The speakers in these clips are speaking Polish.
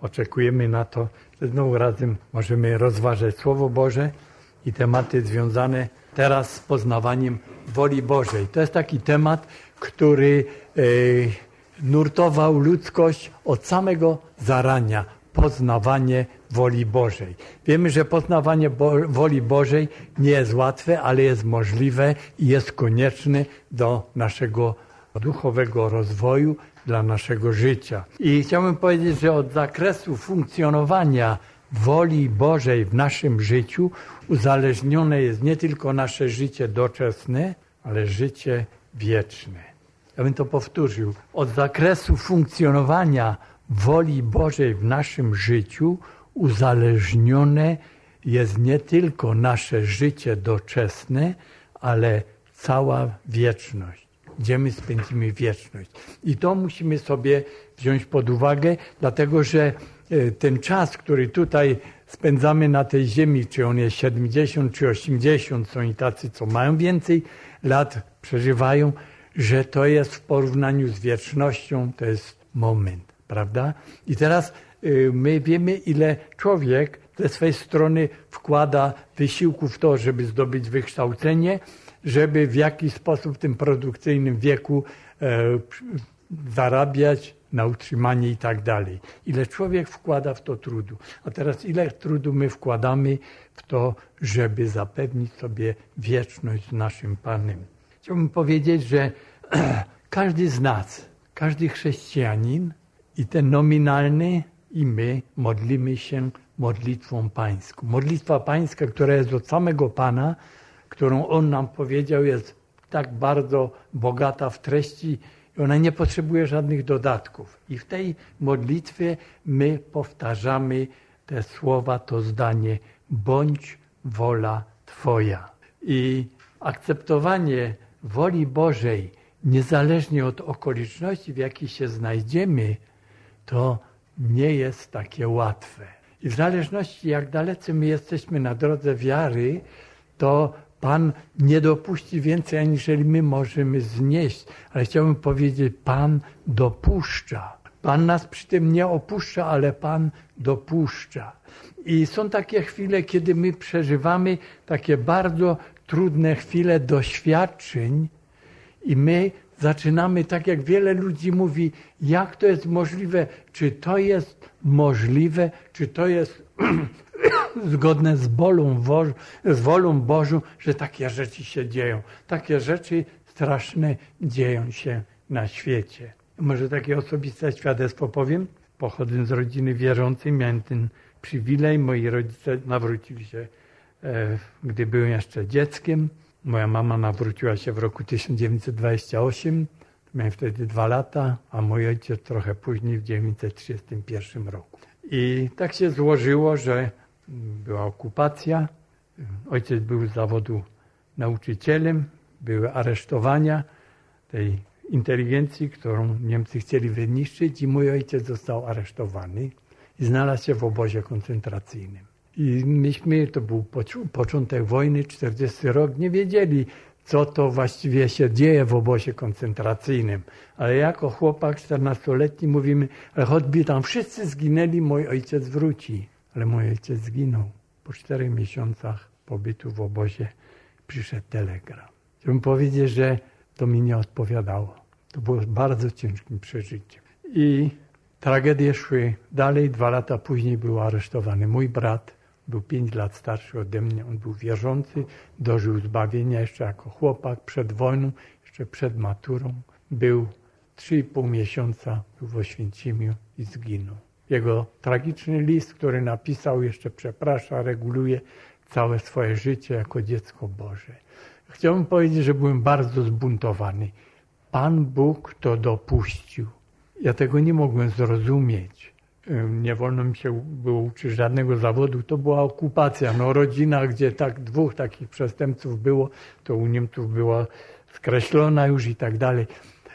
oczekujemy na to, że znowu razem możemy rozważać Słowo Boże i tematy związane teraz z poznawaniem woli Bożej. To jest taki temat, który nurtował ludzkość od samego zarania. Poznawanie woli Bożej. Wiemy, że poznawanie woli Bożej nie jest łatwe, ale jest możliwe i jest konieczne do naszego duchowego rozwoju, dla naszego życia. I chciałbym powiedzieć, że od zakresu funkcjonowania woli Bożej w naszym życiu uzależnione jest nie tylko nasze życie doczesne, ale życie wieczne. Ja bym to powtórzył. Od zakresu funkcjonowania woli Bożej w naszym życiu uzależnione jest nie tylko nasze życie doczesne, ale cała wieczność. Gdzie my spędzimy wieczność. I to musimy sobie wziąć pod uwagę, dlatego że ten czas, który tutaj spędzamy na tej ziemi, czy on jest 70 czy 80, są i tacy, co mają więcej lat, przeżywają, że to jest w porównaniu z wiecznością, to jest moment, prawda? I teraz my wiemy, ile człowiek ze swojej strony wkłada wysiłku w to, żeby zdobyć wykształcenie, żeby w jakiś sposób w tym produkcyjnym wieku zarabiać na utrzymanie i tak dalej. Ile człowiek wkłada w to trudu. A teraz ile trudu my wkładamy w to, żeby zapewnić sobie wieczność z naszym Panem. Chciałbym powiedzieć, że każdy z nas, każdy chrześcijanin i ten nominalny i my modlimy się modlitwą pańską. Modlitwa pańska, która jest od samego Pana, którą On nam powiedział, jest tak bardzo bogata w treści i ona nie potrzebuje żadnych dodatków. I w tej modlitwie my powtarzamy te słowa, to zdanie: bądź wola Twoja. I akceptowanie woli Bożej, niezależnie od okoliczności, w jakich się znajdziemy, to nie jest takie łatwe. I w zależności, jak dalece my jesteśmy na drodze wiary, to Pan nie dopuści więcej, aniżeli my możemy znieść. Ale chciałbym powiedzieć, Pan dopuszcza. Pan nas przy tym nie opuszcza, ale Pan dopuszcza. I są takie chwile, kiedy my przeżywamy takie bardzo trudne chwile doświadczeń i my zaczynamy, tak jak wiele ludzi mówi, jak to jest możliwe, czy to jest możliwe, czy to jest zgodne z wolą Bożą, że takie rzeczy się dzieją. Takie rzeczy straszne dzieją się na świecie. Może takie osobiste świadectwo powiem. Pochodzę z rodziny wierzącej, miałem ten przywilej. Moi rodzice nawrócili się, gdy byłem jeszcze dzieckiem. Moja mama nawróciła się w roku 1928. Miałem wtedy 2 lata, a mój ojciec trochę później, w 1931 roku. I tak się złożyło, że była okupacja. Ojciec był z zawodu nauczycielem. Były aresztowania tej inteligencji, którą Niemcy chcieli wyniszczyć, i mój ojciec został aresztowany i znalazł się w obozie koncentracyjnym. I myśmy, to był początek wojny, 40 rok, nie wiedzieli, co to właściwie się dzieje w obozie koncentracyjnym. Ale jako chłopak 14-letni mówimy, ale choćby tam wszyscy zginęli, mój ojciec wróci. Ale mój ojciec zginął. Po 4 miesiącach pobytu w obozie przyszedł telegram. Chciałbym powiedzieć, że to mi nie odpowiadało. To było bardzo ciężkim przeżyciem. I tragedie szły dalej. 2 lata później był aresztowany mój brat. Był 5 lat starszy ode mnie. On był wierzący. Dożył zbawienia jeszcze jako chłopak przed wojną, jeszcze przed maturą. Był 3,5 miesiąca w Oświęcimiu i zginął. Jego tragiczny list, który napisał, jeszcze przeprasza, reguluje całe swoje życie jako dziecko Boże. Chciałbym powiedzieć, że byłem bardzo zbuntowany. Pan Bóg to dopuścił. Ja tego nie mogłem zrozumieć. Nie wolno mi się było uczyć żadnego zawodu. To była okupacja. No, rodzina, gdzie 2 takich przestępców było, to u Niemców była skreślona już i tak dalej.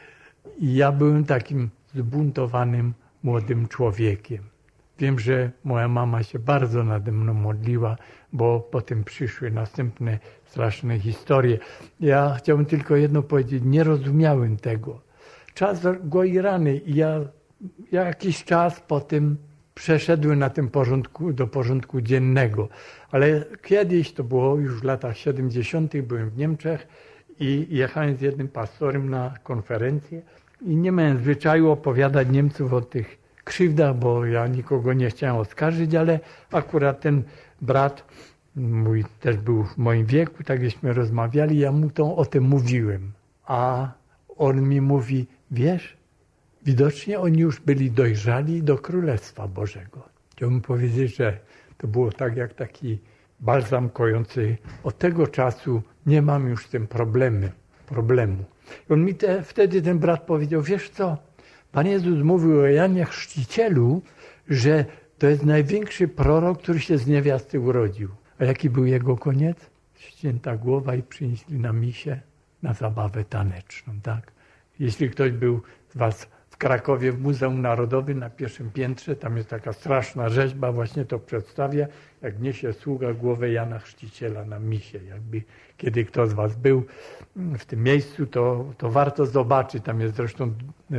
I ja byłem takim zbuntowanym młodym człowiekiem. Wiem, że moja mama się bardzo nade mną modliła, bo potem przyszły następne straszne historie. Ja chciałbym tylko jedno powiedzieć, nie rozumiałem tego. Czas goi rany i ja jakiś czas po tym przeszedły do porządku dziennego. Ale kiedyś, to było już w latach 70., byłem w Niemczech i jechałem z jednym pastorem na konferencję i nie miałem zwyczaju opowiadać Niemców o tych krzywdach, bo ja nikogo nie chciałem oskarżyć, ale akurat ten brat mój też był w moim wieku, tak żeśmy rozmawiali, ja mu o tym mówiłem. A on mi mówi, wiesz, widocznie oni już byli dojrzali do Królestwa Bożego. Chciałbym powiedzieć, że to było tak jak taki balsam kojący. Od tego czasu nie mam już z tym problemu. I on mi wtedy ten brat powiedział, wiesz co, Pan Jezus mówił o Janie Chrzcicielu, że to jest największy prorok, który się z niewiasty urodził. A jaki był jego koniec? Ścięta głowa i przynieśli na misie na zabawę taneczną. Tak? Jeśli ktoś był z was w Krakowie w Muzeum Narodowym na pierwszym piętrze, tam jest taka straszna rzeźba, właśnie to przedstawia, jak niesie sługa głowę Jana Chrzciciela na misie. Jakby kiedy kto z was był w tym miejscu, to warto zobaczyć. Tam jest zresztą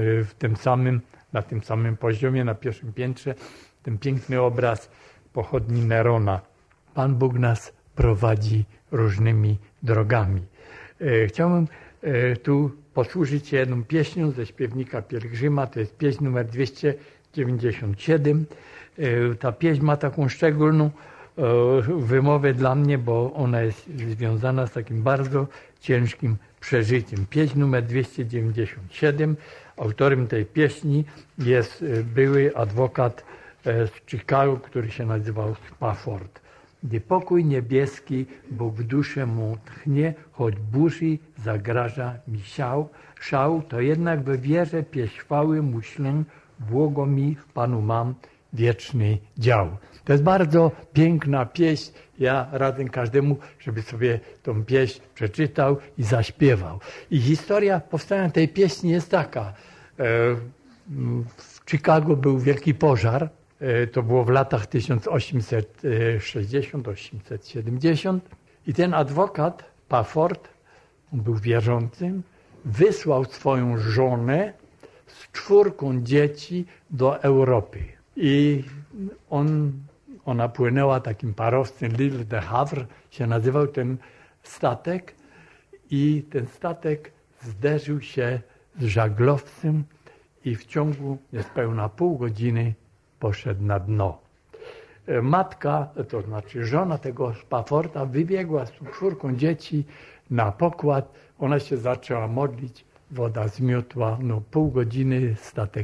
na tym samym poziomie, na pierwszym piętrze, ten piękny obraz pochodni Nerona. Pan Bóg nas prowadzi różnymi drogami. Chciałbym tu posłużyć się jedną pieśnią ze śpiewnika Pielgrzyma, to jest pieśń numer 297. Ta pieśń ma taką szczególną wymowę dla mnie, bo ona jest związana z takim bardzo ciężkim przeżyciem. Pieśń numer 297. Autorem tej pieśni jest były adwokat z Chicago, który się nazywał Spafford. Gdy pokój niebieski Bóg w duszę mu tchnie, choć burzy zagraża mi szał, to jednak we wierze pieśń chwały mu ślę, błogo mi w Panu mam wieczny dział. To jest bardzo piękna pieśń. Ja radzę każdemu, żeby sobie tą pieśń przeczytał i zaśpiewał. I historia powstania tej pieśni jest taka. W Chicago był wielki pożar. To było w latach 1860-1870 i ten adwokat, Pafford, on był wierzącym, wysłał swoją żonę z 4 dzieci do Europy. I ona płynęła takim parowcem, L'Île de Havre się nazywał ten statek i ten statek zderzył się z żaglowcem i w ciągu niespełna pół godziny poszedł na dno. Matka, to znaczy żona tego Spafforda, wybiegła z 4 dzieci na pokład. Ona się zaczęła modlić, woda zmiotła, pół godziny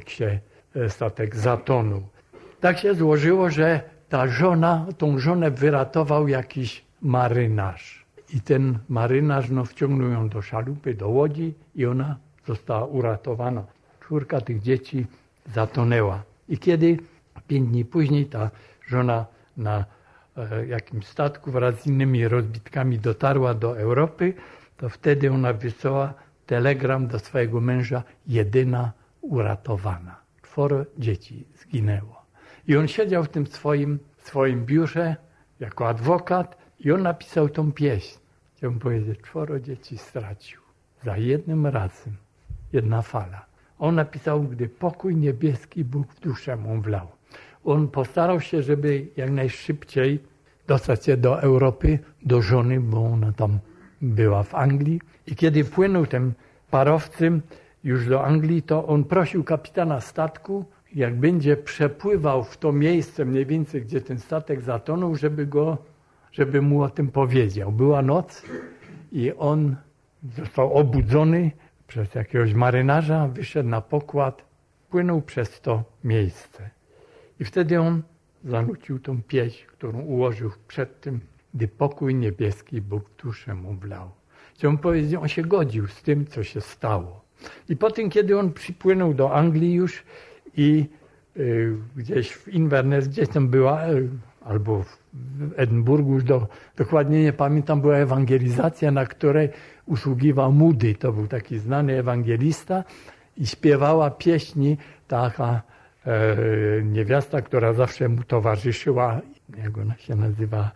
statek zatonął. Tak się złożyło, że tą żonę wyratował jakiś marynarz. I ten marynarz wciągnął ją do szalupy, do łodzi i ona została uratowana. 4 tych dzieci zatonęła. I kiedy 5 dni później ta żona na jakimś statku wraz z innymi rozbitkami dotarła do Europy, to wtedy ona wysłała telegram do swojego męża, jedyna uratowana. 4 dzieci zginęło. I on siedział w tym swoim biurze jako adwokat i on napisał tą pieśń. Chciałbym powiedzieć, 4 dzieci stracił. Za jednym razem, jedna fala. On napisał, gdy pokój niebieski Bóg w duszę mu wlał. On postarał się, żeby jak najszybciej dostać się do Europy, do żony, bo ona tam była w Anglii. I kiedy płynął tym parowcem już do Anglii, to on prosił kapitana statku, jak będzie przepływał w to miejsce mniej więcej, gdzie ten statek zatonął, żeby mu o tym powiedział. Była noc i on został obudzony przez jakiegoś marynarza, wyszedł na pokład, płynął przez to miejsce. I wtedy on zanucił tą pieśń, którą ułożył przed tym, gdy pokój niebieski Bóg w duszę mu wlał. Chciałbym powiedzieć, on się godził z tym, co się stało. I po tym, kiedy on przypłynął do Anglii już i gdzieś w Inverness, gdzieś tam była, albo w Edynburgu, już dokładnie nie pamiętam, była ewangelizacja, na której usługiwał Moody. To był taki znany ewangelista i śpiewała pieśni taka niewiasta, która zawsze mu towarzyszyła, jak ona się nazywa,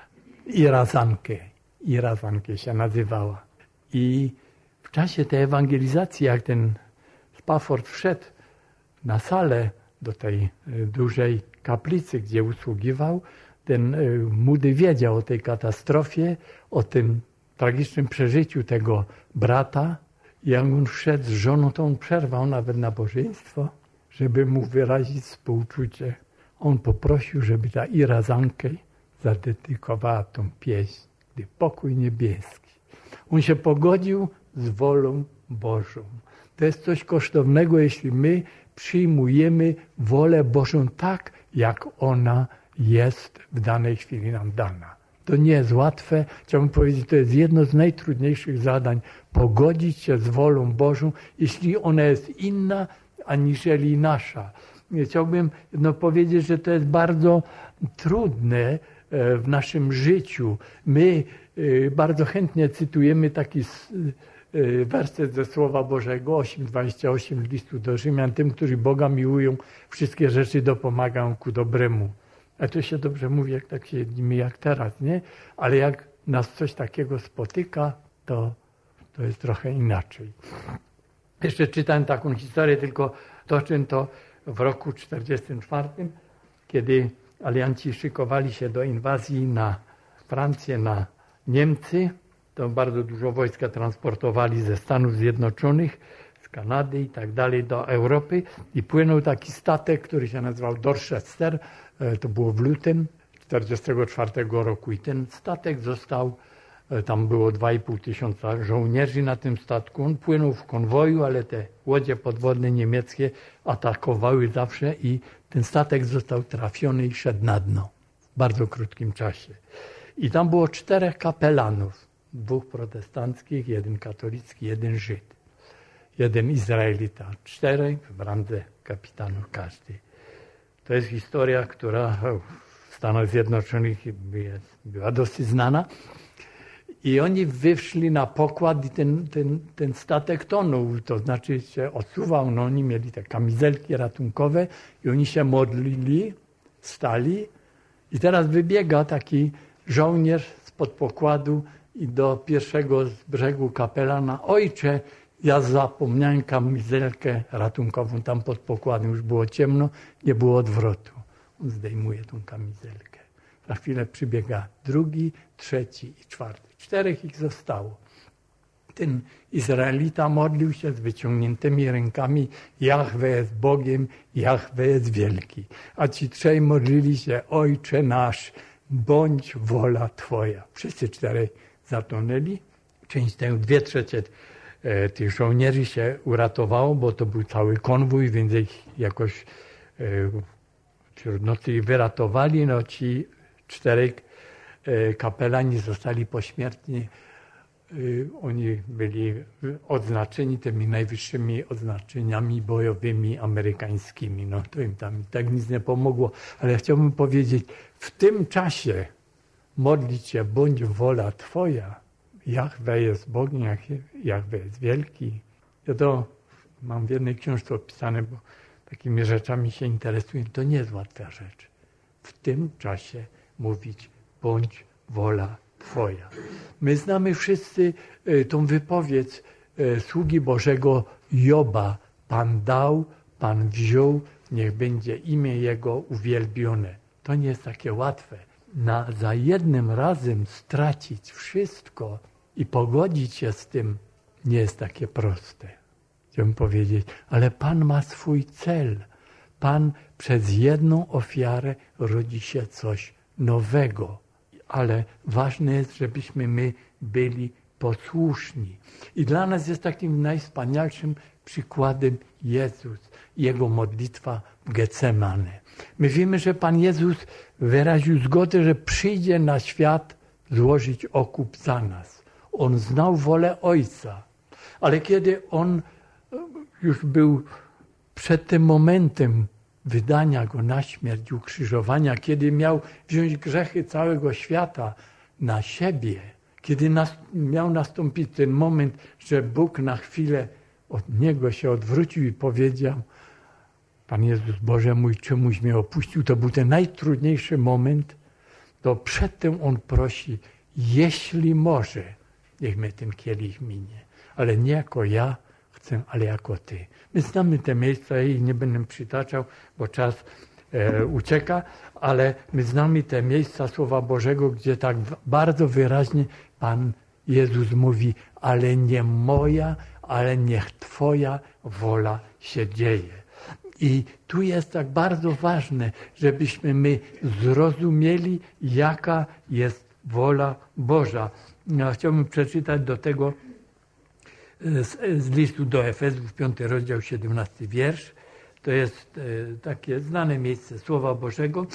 Irazankę się nazywała. I w czasie tej ewangelizacji, jak ten Spafford wszedł na salę do tej dużej kaplicy, gdzie usługiwał, ten Moody wiedział o tej katastrofie, o tym tragicznym przeżyciu tego brata. I jak on wszedł z żoną, to on przerwał nawet nabożeństwo, żeby mu wyrazić współczucie. On poprosił, żeby ta Ira Zankej zadedykowała tą pieśń, gdy pokój niebieski. On się pogodził z wolą Bożą. To jest coś kosztownego, jeśli my przyjmujemy wolę Bożą tak, jak ona jest w danej chwili nam dana. To nie jest łatwe. Chciałbym powiedzieć, to jest jedno z najtrudniejszych zadań. Pogodzić się z wolą Bożą, jeśli ona jest inna, aniżeli nasza. Chciałbym powiedzieć, że to jest bardzo trudne w naszym życiu. My bardzo chętnie cytujemy taki werset ze Słowa Bożego, 8:28 listu do Rzymian. Tym, którzy Boga miłują, wszystkie rzeczy dopomagają ku dobremu. A to się dobrze mówi, jak tak siedzimy jak teraz, nie? Ale jak nas coś takiego spotyka, to jest trochę inaczej. Jeszcze czytałem taką historię, tylko toczę to w roku 1944, kiedy alianci szykowali się do inwazji na Francję, na Niemcy. To bardzo dużo wojska transportowali ze Stanów Zjednoczonych, z Kanady i tak dalej do Europy i płynął taki statek, który się nazywał Dorchester. To było w lutym 1944 roku i ten statek został, tam było 2,5 tysiąca żołnierzy na tym statku. On płynął w konwoju, ale te łodzie podwodne niemieckie atakowały zawsze i ten statek został trafiony i szedł na dno w bardzo krótkim czasie. I tam było 4 kapelanów, 2 protestanckich, 1 katolicki, 1 Żyd, 1 Izraelita, 4 w randze kapitanów każdy. To jest historia, która w Stanach Zjednoczonych była dosyć znana. I oni wyszli na pokład i ten statek tonął, to znaczy się odsuwał. No, oni mieli te kamizelki ratunkowe i oni się modlili, stali. I teraz wybiega taki żołnierz spod pokładu i do pierwszego z brzegu kapelana: ojcze, ja zapomniałem kamizelkę ratunkową tam pod pokładem. Już było ciemno, nie było odwrotu. On zdejmuje tą kamizelkę. Za chwilę przybiega drugi, trzeci i czwarty. 4 ich zostało. Ten Izraelita modlił się z wyciągniętymi rękami: Jahwe jest Bogiem, Jahwe jest wielki. A ci 3 modlili się: Ojcze nasz, bądź wola Twoja. Wszyscy 4 zatonęli. Część tego, 2/3 tych żołnierzy się uratowało, bo to był cały konwój, więc ich jakoś wśród nocy ich wyratowali. No, ci 4 kapelani zostali pośmiertnie. Oni byli odznaczeni tymi najwyższymi odznaczeniami bojowymi amerykańskimi. No, to im tam tak nic nie pomogło. Ale chciałbym powiedzieć, w tym czasie modlić się: bądź wola Twoja. Jahwe jest Bogiem, Jahwe jest wielki. Ja to mam w jednej książce opisane, bo takimi rzeczami się interesuję. To nie jest łatwa rzecz. W tym czasie mówić: bądź wola Twoja. My znamy wszyscy tą wypowiedź sługi Bożego Joba: Pan dał, Pan wziął, niech będzie imię Jego uwielbione. To nie jest takie łatwe. Za jednym razem stracić wszystko i pogodzić się z tym nie jest takie proste. Chciałbym powiedzieć, ale Pan ma swój cel. Pan przez jedną ofiarę rodzi się coś nowego. Ale ważne jest, żebyśmy my byli posłuszni. I dla nas jest takim najwspanialszym przykładem Jezus, Jego modlitwa w Getsemane. My wiemy, że Pan Jezus wyraził zgodę, że przyjdzie na świat złożyć okup za nas. On znał wolę Ojca, ale kiedy On już był przed tym momentem wydania Go na śmierć, ukrzyżowania, kiedy miał wziąć grzechy całego świata na siebie, kiedy miał nastąpić ten moment, że Bóg na chwilę od Niego się odwrócił i powiedział: Pan Jezus, Boże mój, czemuś mnie opuścił. To był ten najtrudniejszy moment. To przedtem On prosi: jeśli może, niech mnie ten kielich minie. Ale nie jako ja chcę, ale jako Ty. My znamy te miejsca i nie będę przytaczał, bo czas ucieka, ale my znamy te miejsca Słowa Bożego, gdzie tak bardzo wyraźnie Pan Jezus mówi, ale nie moja, ale niech Twoja wola się dzieje. I tu jest tak bardzo ważne, żebyśmy my zrozumieli, jaka jest wola Boża. Ja chciałbym przeczytać do tego z listu do Efezów, 5 rozdział, 17 wiersz. To jest takie znane miejsce Słowa Bożego.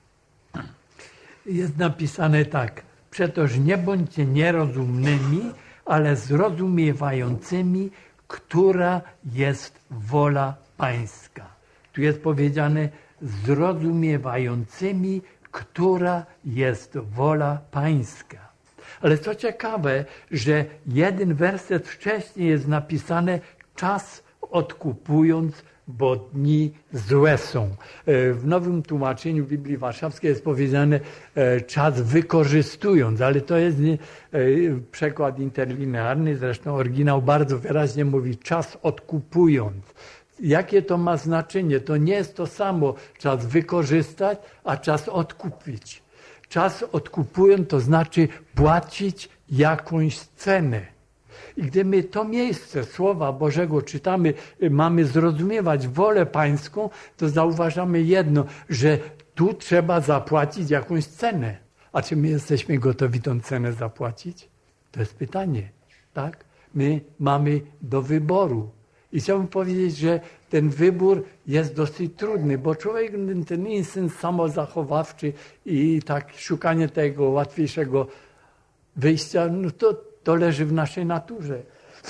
Jest napisane tak. Przetoż nie bądźcie nierozumnymi, ale zrozumiewającymi, która jest wola Pańska. Tu jest powiedziane zrozumiewającymi, która jest wola Pańska. Ale co ciekawe, że jeden werset wcześniej jest napisane czas odkupując, bo dni złe są. W nowym tłumaczeniu Biblii Warszawskiej jest powiedziane czas wykorzystując, ale to jest przekład interlinearny, zresztą oryginał bardzo wyraźnie mówi czas odkupując. Jakie to ma znaczenie? To nie jest to samo czas wykorzystać, a czas odkupić. Czas odkupując to znaczy płacić jakąś cenę. I gdy my to miejsce Słowa Bożego czytamy, mamy zrozumiewać wolę Pańską, to zauważamy jedno, że tu trzeba zapłacić jakąś cenę. A czy my jesteśmy gotowi tą cenę zapłacić? To jest pytanie, tak? My mamy do wyboru. I chciałbym powiedzieć, że ten wybór jest dosyć trudny, bo człowiek, ten instynkt samozachowawczy i tak szukanie tego łatwiejszego wyjścia, no to leży w naszej naturze.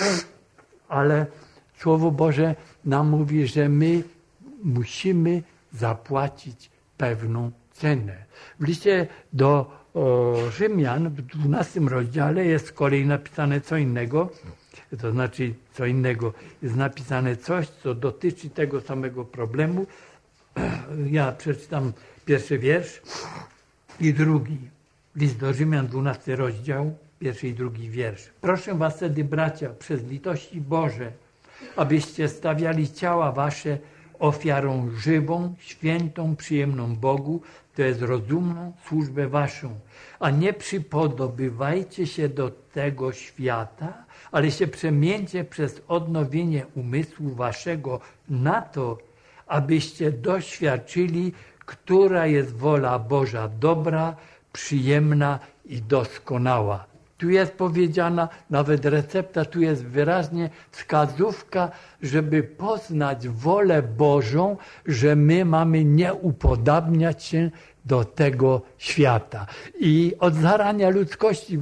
Ale Słowo Boże nam mówi, że my musimy zapłacić pewną cenę. W liście do Rzymian w 12 rozdziale jest z kolei napisane co innego. To znaczy co innego. Jest napisane coś, co dotyczy tego samego problemu. Ja przeczytam pierwszy wiersz i drugi. List do Rzymian, 12 rozdział, pierwszy i drugi wiersz. Proszę was wtedy, bracia, przez litości Boże, abyście stawiali ciała wasze ofiarą żywą, świętą, przyjemną Bogu, to jest rozumną służbę waszą. A nie przypodobywajcie się do tego świata, ale się przemieńcie przez odnowienie umysłu waszego na to, abyście doświadczyli, która jest wola Boża dobra, przyjemna i doskonała. Tu jest powiedziana, nawet recepta, tu jest wyraźnie wskazówka, żeby poznać wolę Bożą, że my mamy nie upodabniać się do tego świata. I od zarania ludzkości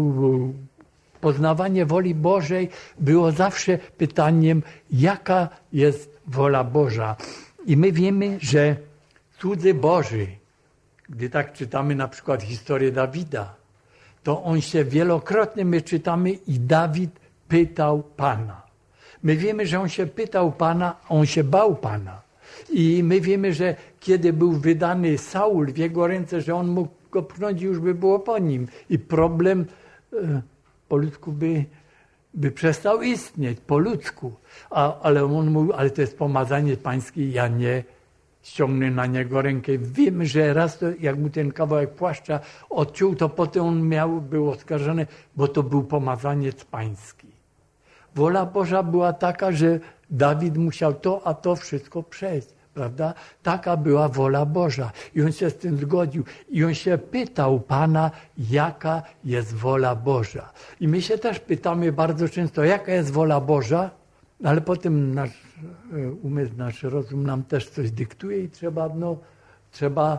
poznawanie woli Bożej było zawsze pytaniem, jaka jest wola Boża. I my wiemy, że słudzy Boży, gdy tak czytamy na przykład historię Dawida, to on się wielokrotnie, my czytamy, i Dawid pytał Pana. My wiemy, że on się pytał Pana, on się bał Pana. I my wiemy, że kiedy był wydany Saul w jego ręce, że on mógł go pchnąć, już by było po nim. I problem po ludzku by przestał istnieć, po ludzku. Ale on mówił, ale to jest pomazanie pańskie, ja nie ściągnę na niego rękę. Wiem, że raz to, jak mu ten kawałek płaszcza odciął, to potem on był oskarżony, bo to był pomazaniec pański. Wola Boża była taka, że Dawid musiał to, a to wszystko przejść, prawda? Taka była wola Boża. I on się z tym zgodził. I on się pytał Pana, jaka jest wola Boża. I my się też pytamy bardzo często, jaka jest wola Boża, ale potem nasz umysł, nasz rozum nam też coś dyktuje i trzeba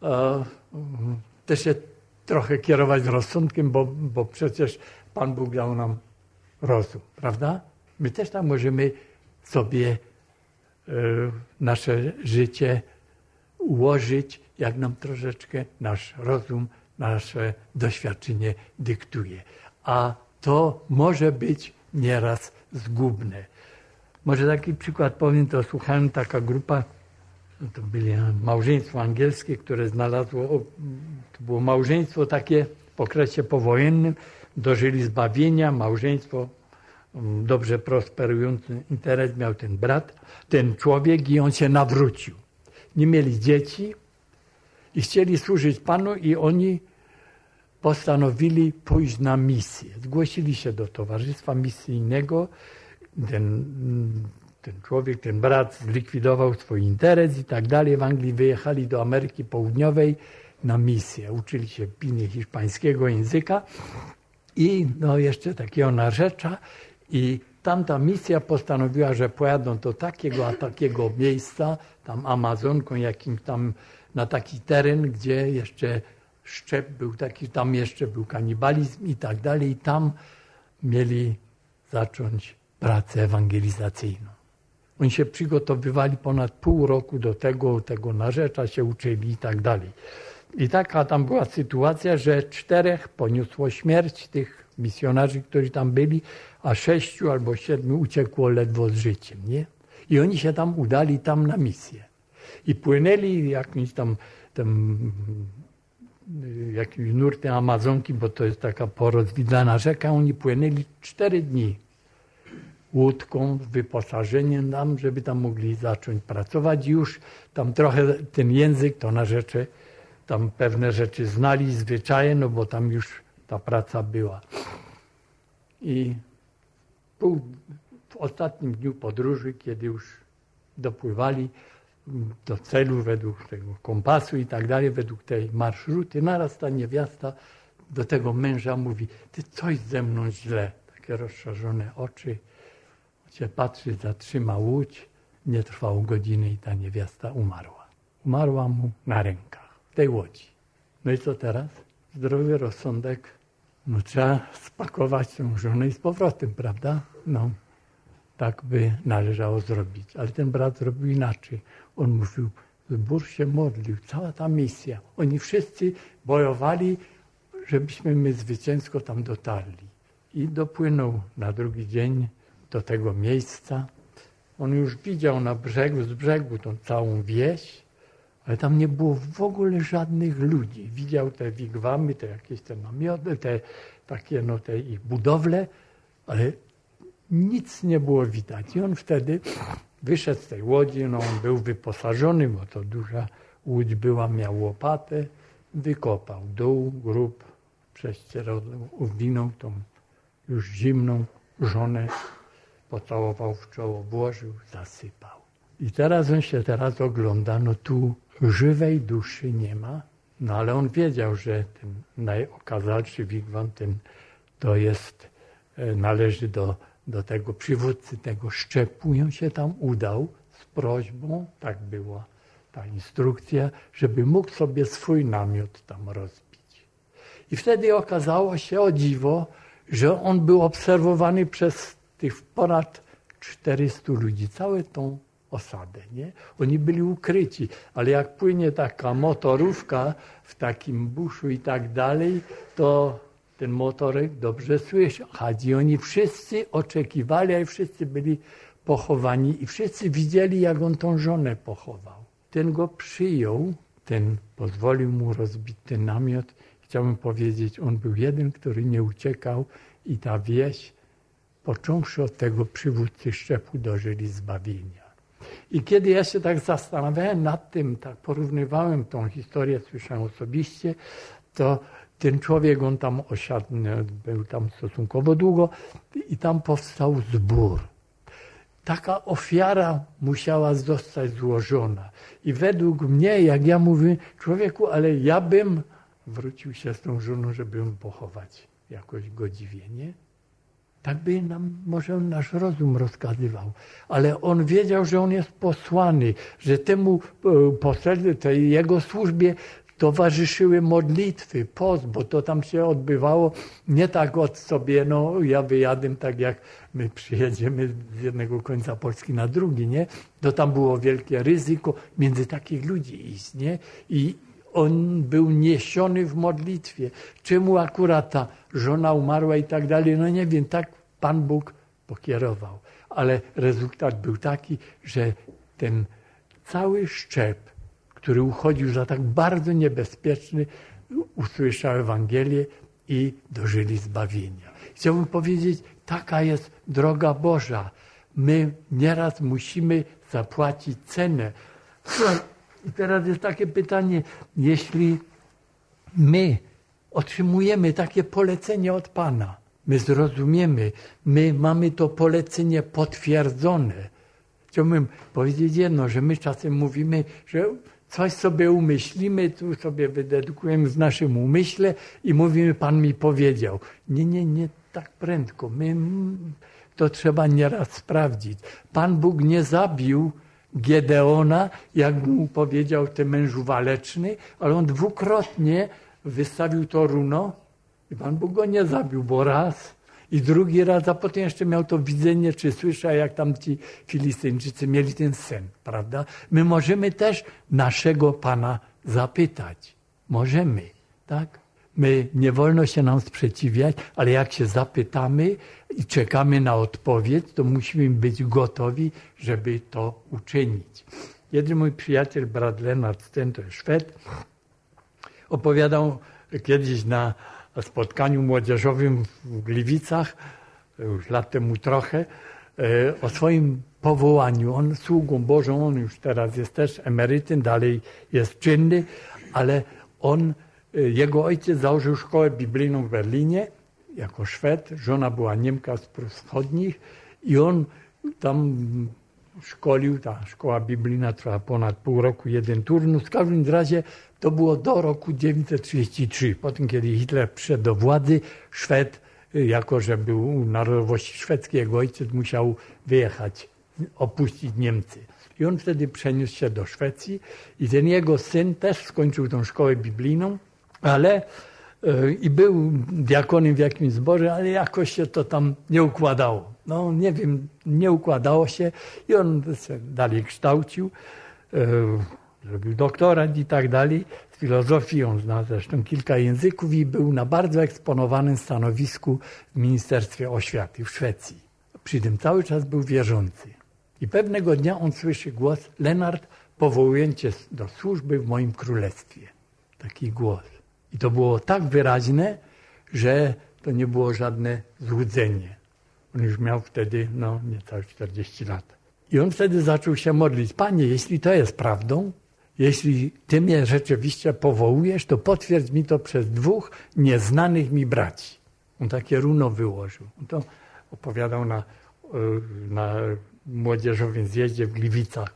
też się trochę kierować rozsądkiem, bo przecież Pan Bóg dał nam rozum, prawda? My też tam możemy sobie nasze życie ułożyć, jak nam troszeczkę nasz rozum, nasze doświadczenie dyktuje. A to może być nieraz zgubne. Może taki przykład powiem, to słuchałem, taka grupa, to byli małżeństwo angielskie, które znalazło, to było małżeństwo takie w okresie powojennym, dożyli zbawienia, małżeństwo, dobrze prosperujący interes miał ten brat, ten człowiek i on się nawrócił. nie mieli dzieci i chcieli służyć Panu i oni postanowili pójść na misję. Zgłosili się do towarzystwa misyjnego. Ten człowiek, ten brat zlikwidował swój interes i tak dalej. W Anglii wyjechali do Ameryki Południowej na misję. Uczyli się pilnie hiszpańskiego języka i jeszcze takiego narzecza. I tamta misja postanowiła, że pojadą do takiego miejsca, tam Amazonką, jakimś tam na taki teren, gdzie jeszcze szczep był taki, tam jeszcze był kanibalizm i tak dalej. I tam mieli zacząć pracę ewangelizacyjną. Oni się przygotowywali ponad pół roku do tego narzecza, się uczyli i tak dalej. I taka tam była sytuacja, że 4 poniosło śmierć tych misjonarzy, którzy tam byli, a 6 albo 7 uciekło ledwo z życiem, nie? I oni się tam udali na misję. I płynęli jakimś jakimś nurtem Amazonki, bo to jest taka porozwidlana rzeka, oni płynęli 4 dni łódką z wyposażeniem tam, żeby tam mogli zacząć pracować. Już tam trochę ten język, to narzecze, tam pewne rzeczy znali, zwyczaje, no bo tam już ta praca była. I w ostatnim dniu podróży, kiedy już dopływali do celu według tego kompasu i tak dalej, według tej marszruty, naraz ta niewiasta do tego męża mówi: ty coś ze mną źle. Takie rozszerzone oczy. Się patrzy, zatrzyma łódź. Nie trwało godziny i ta niewiasta umarła. Umarła mu na rękach, w tej łodzi. No i co teraz? Zdrowy rozsądek. No trzeba spakować tą żonę i z powrotem, prawda? No, tak by należało zrobić. Ale ten brat zrobił inaczej. On mówił, zbór się modlił, cała ta misja. Oni wszyscy bojowali, żebyśmy my zwycięsko tam dotarli. I dopłynął na drugi dzień do tego miejsca. On już widział z brzegu tą całą wieś, ale tam nie było w ogóle żadnych ludzi. Widział te wigwamy, te jakieś te namioty, te takie te ich budowle, ale nic nie było widać. I on wtedy wyszedł z tej łodzi, on był wyposażony, bo to duża łódź była, miał łopatę, wykopał dół, grób, prześcierał, uwinął tą już zimną żonę, pocałował w czoło, włożył, zasypał. I teraz on się ogląda, no tu żywej duszy nie ma, no ale on wiedział, że ten najokazalszy wigwam, to jest, należy do tego przywódcy tego szczepu. I on się tam udał z prośbą, tak była ta instrukcja, żeby mógł sobie swój namiot tam rozbić. I wtedy okazało się, o dziwo, że on był obserwowany przez tych ponad 400 ludzi, całą tą osadę, nie? Oni byli ukryci, ale jak płynie taka motorówka w takim buszu i tak dalej, to ten motorek dobrze słyszy. I oni wszyscy oczekiwali, a wszyscy byli pochowani i wszyscy widzieli, jak on tą żonę pochował. Ten go przyjął, ten pozwolił mu rozbić ten namiot. Chciałbym powiedzieć, on był jeden, który nie uciekał i ta wieś, począwszy od tego przywódcy szczepu, dożyli zbawienia. I kiedy ja się tak zastanawiałem nad tym, tak porównywałem tą historię, słyszałem osobiście, to ten człowiek, on tam osiadł, był tam stosunkowo długo i tam powstał zbór. Taka ofiara musiała zostać złożona. I według mnie, jak ja mówię, człowieku, ale ja bym wrócił się z tą żoną, żeby ją pochować jakoś godziwie, nie? Tak by nam może nasz rozum rozkazywał. Ale on wiedział, że on jest posłany, że temu tej jego służbie towarzyszyły modlitwy, post, bo to tam się odbywało nie tak od sobie, ja wyjadę tak jak my przyjedziemy z jednego końca Polski na drugi, nie? To tam było wielkie ryzyko między takich ludzi iść, nie? I on był niesiony w modlitwie. Czemu akurat ta żona umarła i tak dalej, nie wiem, tak Pan Bóg pokierował. Ale rezultat był taki, że ten cały szczep, który uchodził za tak bardzo niebezpieczny, usłyszał Ewangelię i dożyli zbawienia. Chciałbym powiedzieć, taka jest droga Boża. My nieraz musimy zapłacić cenę I teraz jest takie pytanie, jeśli my otrzymujemy takie polecenie od Pana, my zrozumiemy, my mamy to polecenie potwierdzone. Chciałbym powiedzieć jedno, że my czasem mówimy, że coś sobie umyślimy, tu sobie wydedukujemy w naszym umyśle i mówimy, Pan mi powiedział. Nie tak prędko. To trzeba nieraz sprawdzić. Pan Bóg nie zabił Gedeona, jak mu powiedział ten mężu waleczny, ale on dwukrotnie wystawił to runo i Pan Bóg go nie zabił, bo raz i drugi raz, a potem jeszcze miał to widzenie, czy słyszał, jak tam ci Filistyńczycy mieli ten sen, prawda? My możemy też naszego Pana zapytać. Możemy, tak? Nie wolno się nam sprzeciwiać, ale jak się zapytamy i czekamy na odpowiedź, to musimy być gotowi, żeby to uczynić. Jeden mój przyjaciel, brat Lennart Sten, to jest Szwed, opowiadał kiedyś na spotkaniu młodzieżowym w Gliwicach, już lat temu trochę, o swoim powołaniu. On sługą Bożą, on już teraz jest też emerytem, dalej jest czynny, ale jego ojciec założył szkołę biblijną w Berlinie jako Szwed, żona była Niemka z Prus Wschodnich i on tam szkolił, ta szkoła biblijna trwała ponad pół roku, jeden turnus. W każdym razie to było do roku 1933. Potem, kiedy Hitler przyszedł do władzy, Szwed, jako że był narodowości szwedzkiej, jego ojciec musiał wyjechać, opuścić Niemcy. I on wtedy przeniósł się do Szwecji i ten jego syn też skończył tą szkołę biblijną, ale i był diakonem w jakimś zborze, ale jakoś się to tam nie układało. No nie wiem, nie układało się i on się dalej kształcił, zrobił doktorat i tak dalej z filozofii, on zna zresztą kilka języków i był na bardzo eksponowanym stanowisku w Ministerstwie Oświaty w Szwecji. Przy tym cały czas był wierzący. I pewnego dnia on słyszy głos: Lennart, powołuję cię do służby w moim królestwie. Taki głos. I to było tak wyraźne, że to nie było żadne złudzenie. On już miał wtedy, niecałe 40 lat. I on wtedy zaczął się modlić: Panie, jeśli to jest prawdą, jeśli Ty mnie rzeczywiście powołujesz, to potwierdź mi to przez 2 nieznanych mi braci. On takie runo wyłożył. On to opowiadał na młodzieżowym zjeździe w Gliwicach.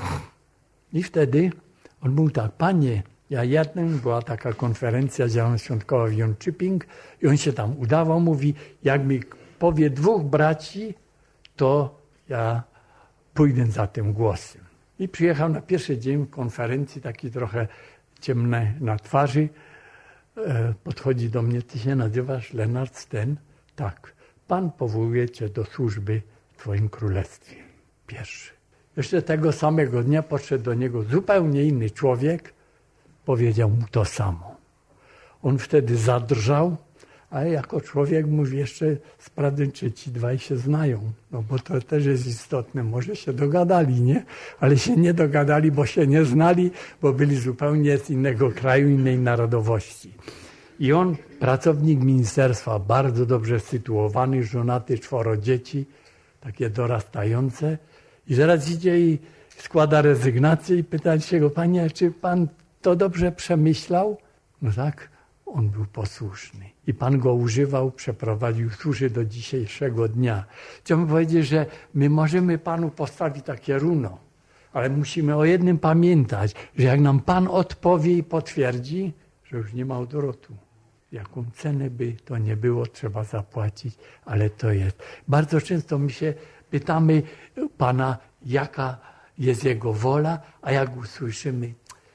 I wtedy on mówił tak: Panie, była taka konferencja zielonoświątkowa w Jönköping i on się tam udawał, mówi, jak mi powie 2 braci, to ja pójdę za tym głosem. I przyjechał na pierwszy dzień konferencji, taki trochę ciemny na twarzy. Podchodzi do mnie: Ty się nazywasz Lennart Sten? Tak. Pan powołuje cię do służby w Twoim królestwie. Pierwszy. Jeszcze tego samego dnia podszedł do niego zupełnie inny człowiek, powiedział mu to samo. On wtedy zadrżał, ale jako człowiek mówi: jeszcze sprawdzę, czy ci 2 się znają. No bo to też jest istotne. Może się dogadali, nie? Ale się nie dogadali, bo się nie znali, bo byli zupełnie z innego kraju, innej narodowości. I on, pracownik ministerstwa, bardzo dobrze sytuowany, żonaty, 4 dzieci, takie dorastające. I zaraz idzie i składa rezygnację i pyta się go: Panie, czy Pan to dobrze przemyślał? No tak, on był posłuszny. I Pan go używał, przeprowadził, służy do dzisiejszego dnia. Chciałbym powiedzieć, że my możemy Panu postawić takie runo, ale musimy o jednym pamiętać, że jak nam Pan odpowie i potwierdzi, że już nie ma odwrotu. Jaką cenę by to nie było, trzeba zapłacić, ale to jest. Bardzo często my się pytamy Pana, jaka jest Jego wola, a jak usłyszymy,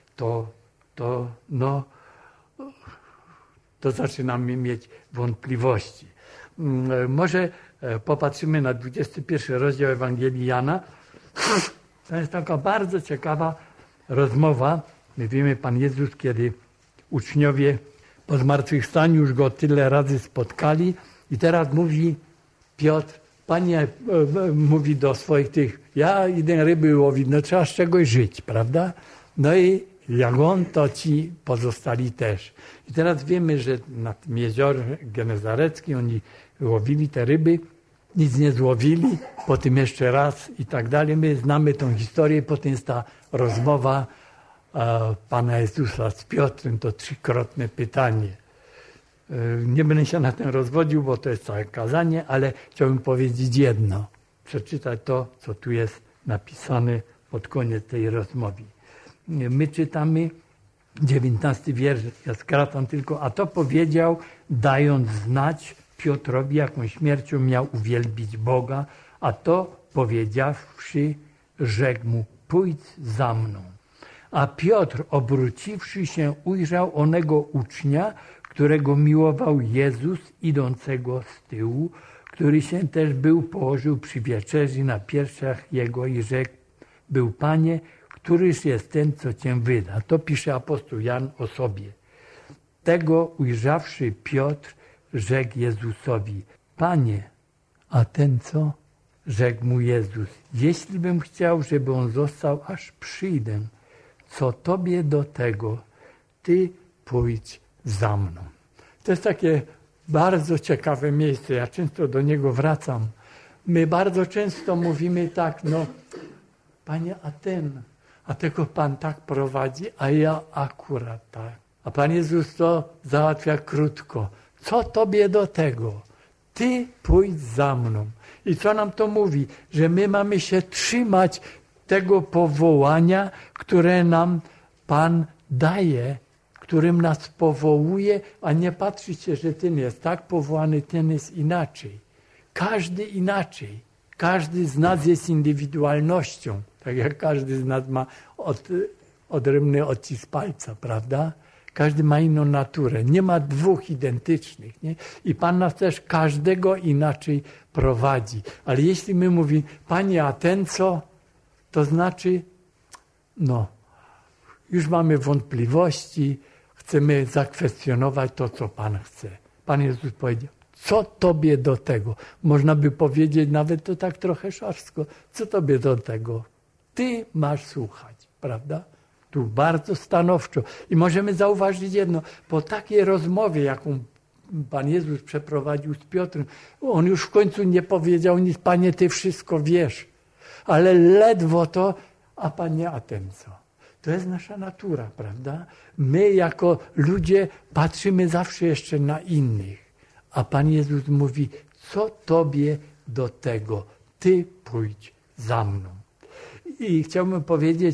to zaczynamy mieć wątpliwości. Może popatrzymy na 21 rozdział Ewangelii Jana. To jest taka bardzo ciekawa rozmowa. My wiemy, Pan Jezus, kiedy uczniowie po zmartwychwstaniu już Go tyle razy spotkali i teraz mówi Piotr: Panie, mówi do swoich ja idę ryby łowić, no trzeba z czegoś żyć, prawda? No i jak on, to ci pozostali też. I teraz wiemy, że na tym jeziorze genezareckim oni łowili te ryby, nic nie złowili, potem jeszcze raz i tak dalej. My znamy tą historię, potem jest ta rozmowa Pana Jezusa z Piotrem, to trzykrotne pytanie. Nie będę się na tym rozwodził, bo to jest całe kazanie, ale chciałbym powiedzieć jedno. Przeczytać to, co tu jest napisane pod koniec tej rozmowy. My czytamy 19 wiersz, ja skracam tylko, a to powiedział, dając znać Piotrowi, jaką śmiercią miał uwielbić Boga, a to powiedziawszy, rzekł mu, pójdź za mną. A Piotr, obróciwszy się, ujrzał onego ucznia, którego miłował Jezus, idącego z tyłu, który się też był, położył przy wieczerzy na piersiach jego i rzekł, był Panie, któryż jest ten, co Cię wyda. To pisze apostoł Jan o sobie. Tego ujrzawszy Piotr, rzekł Jezusowi, Panie, a ten co? Rzekł mu Jezus, jeśli bym chciał, żeby on został, aż przyjdę, co Tobie do tego, Ty pójdź za mną. To jest takie bardzo ciekawe miejsce, ja często do niego wracam. My bardzo często mówimy tak, no Panie, a tego Pan tak prowadzi, a ja akurat tak. A Pan Jezus to załatwia krótko. Co Tobie do tego? Ty pójdź za mną. I co nam to mówi? Że my mamy się trzymać tego powołania, które nam Pan daje, którym nas powołuje, a nie patrzeć się, że ten jest tak powołany, ten jest inaczej. Każdy inaczej. Każdy z nas jest indywidualnością. Tak jak każdy z nas ma odrębny odcisk palca, prawda? Każdy ma inną naturę. Nie ma dwóch identycznych. Nie? I Pan nas też każdego inaczej prowadzi. Ale jeśli my mówimy, Panie, a ten co? To znaczy, no, już mamy wątpliwości, chcemy zakwestionować to, co Pan chce. Pan Jezus powiedział, co Tobie do tego? Można by powiedzieć nawet to tak trochę szorstko. Co Tobie do tego? Ty masz słuchać, prawda? Tu bardzo stanowczo. I możemy zauważyć jedno, po takiej rozmowie, jaką Pan Jezus przeprowadził z Piotrem, on już w końcu nie powiedział nic, Panie, Ty wszystko wiesz. Ale ledwo to, a Panie, a ten co? To jest nasza natura, prawda? My jako ludzie patrzymy zawsze jeszcze na innych. A Pan Jezus mówi, co Tobie do tego? Ty pójdź za mną. I chciałbym powiedzieć,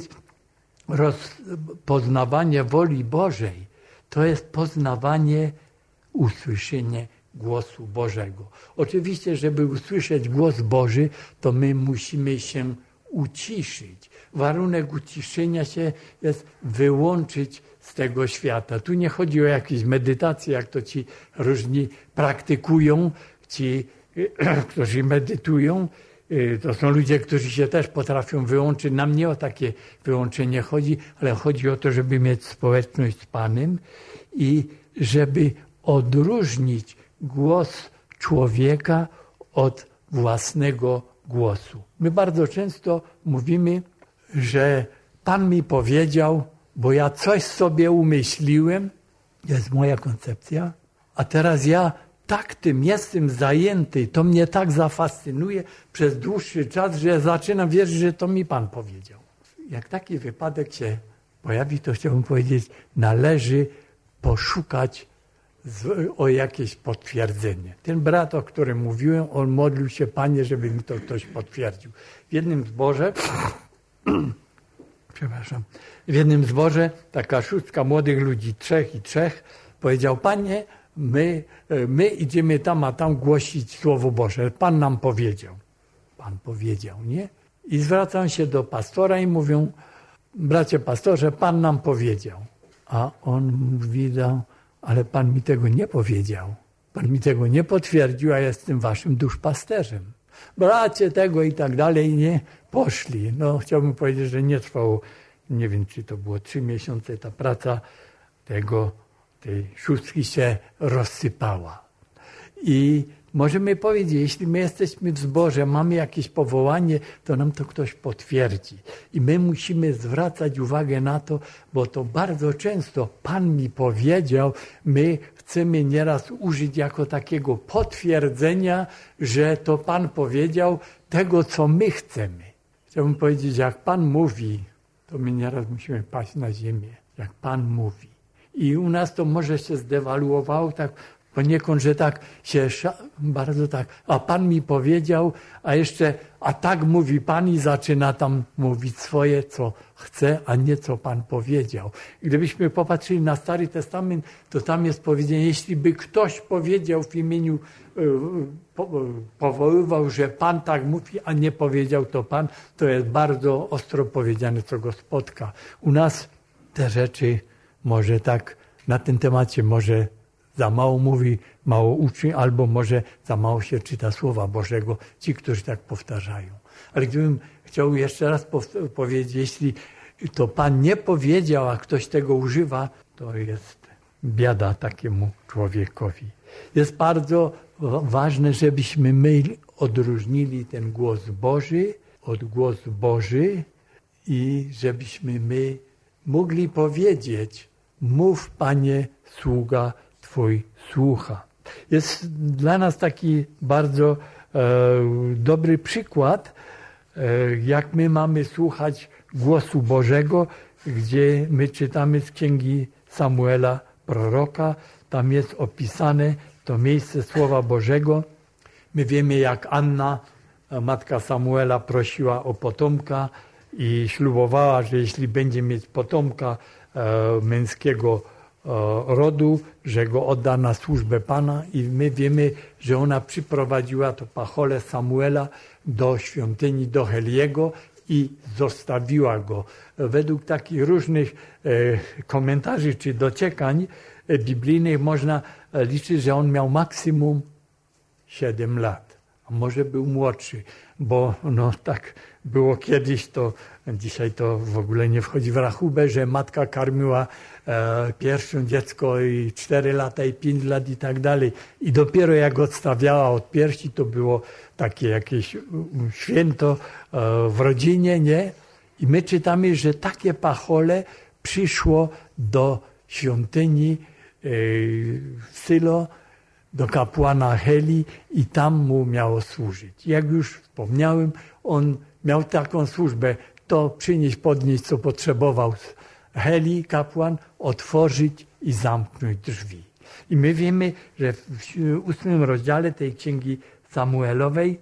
poznawanie woli Bożej to jest poznawanie, usłyszenie głosu Bożego. Oczywiście, żeby usłyszeć głos Boży, to my musimy się uciszyć. Warunek uciszenia się jest wyłączyć z tego świata. Tu nie chodzi o jakieś medytacje, jak to ci różni praktykują, ci, którzy medytują. To są ludzie, którzy się też potrafią wyłączyć. Nam nie o takie wyłączenie chodzi, ale chodzi o to, żeby mieć społeczność z Panem i żeby odróżnić głos człowieka od własnego głosu. My bardzo często mówimy, że Pan mi powiedział, bo ja coś sobie umyśliłem, to jest moja koncepcja, a teraz ja tak tym jestem zajęty, to mnie tak zafascynuje przez dłuższy czas, że ja zaczynam wierzyć, że to mi Pan powiedział. Jak taki wypadek się pojawi, to chciałbym powiedzieć, należy poszukać o jakieś potwierdzenie. Ten brat, o którym mówiłem, on modlił się, Panie, żeby mi to ktoś potwierdził. W jednym zborze taka szóstka młodych ludzi, trzech, powiedział, Panie, my idziemy tam, a tam głosić Słowo Boże. Pan nam powiedział. Pan powiedział, nie? I zwracam się do pastora i mówią, bracie pastorze, Pan nam powiedział. A on mówi, ale Pan mi tego nie powiedział. Pan mi tego nie potwierdził, a jestem waszym duszpasterzem. Bracie tego i tak dalej, nie? Poszli. No, chciałbym powiedzieć, że nie trwało, nie wiem, czy to było 3 miesiące, ta praca tej szóstki się rozsypała. I możemy powiedzieć, jeśli my jesteśmy w zborze, mamy jakieś powołanie, to nam to ktoś potwierdzi. I my musimy zwracać uwagę na to, bo to bardzo często Pan mi powiedział, my chcemy nieraz użyć jako takiego potwierdzenia, że to Pan powiedział tego, co my chcemy. Chciałbym powiedzieć, jak Pan mówi, to my nieraz musimy paść na ziemię, jak Pan mówi. I u nas to może się zdewaluowało tak poniekąd, że tak się bardzo tak, a Pan mi powiedział, a tak mówi Pan i zaczyna tam mówić swoje, co chce, a nie co Pan powiedział. I gdybyśmy popatrzyli na Stary Testament, to tam jest powiedziane, jeśli by ktoś powiedział w imieniu, powoływał, że Pan tak mówi, a nie powiedział to Pan, to jest bardzo ostro powiedziane, co go spotka. U nas te rzeczy może tak na tym temacie może za mało mówi, mało uczy, albo może za mało się czyta Słowa Bożego, ci, którzy tak powtarzają. Ale gdybym chciał jeszcze raz powiedzieć, jeśli to Pan nie powiedział, a ktoś tego używa, to jest biada takiemu człowiekowi. Jest bardzo ważne, żebyśmy my odróżnili ten głos Boży od głosu Boży i żebyśmy my mogli powiedzieć, mów Panie, sługa Twój słucha. Jest dla nas taki bardzo dobry przykład, jak my mamy słuchać głosu Bożego, gdzie my czytamy z księgi Samuela, proroka. Tam jest opisane to miejsce Słowa Bożego. My wiemy, jak Anna, matka Samuela, prosiła o potomka i ślubowała, że jeśli będzie mieć potomka męskiego rodu, że go odda na służbę Pana i my wiemy, że ona przyprowadziła to pacholę Samuela do świątyni, do Heliego i zostawiła go. Według takich różnych komentarzy czy dociekań biblijnych można liczyć, że on miał maksimum 7 lat, a może był młodszy, bo no tak było kiedyś, to dzisiaj to w ogóle nie wchodzi w rachubę, że matka karmiła pierwsze dziecko i 4 lata i 5 lat i tak dalej. I dopiero jak odstawiała od piersi, to było takie jakieś święto w rodzinie, nie? I my czytamy, że takie pachole przyszło do świątyni w Sylo, do kapłana Heli i tam mu miało służyć. Jak już wspomniałem, on miał taką służbę, to przynieść, podnieść, co potrzebował Heli, kapłan, otworzyć i zamknąć drzwi. I my wiemy, że w 8 rozdziale tej księgi Samuelowej,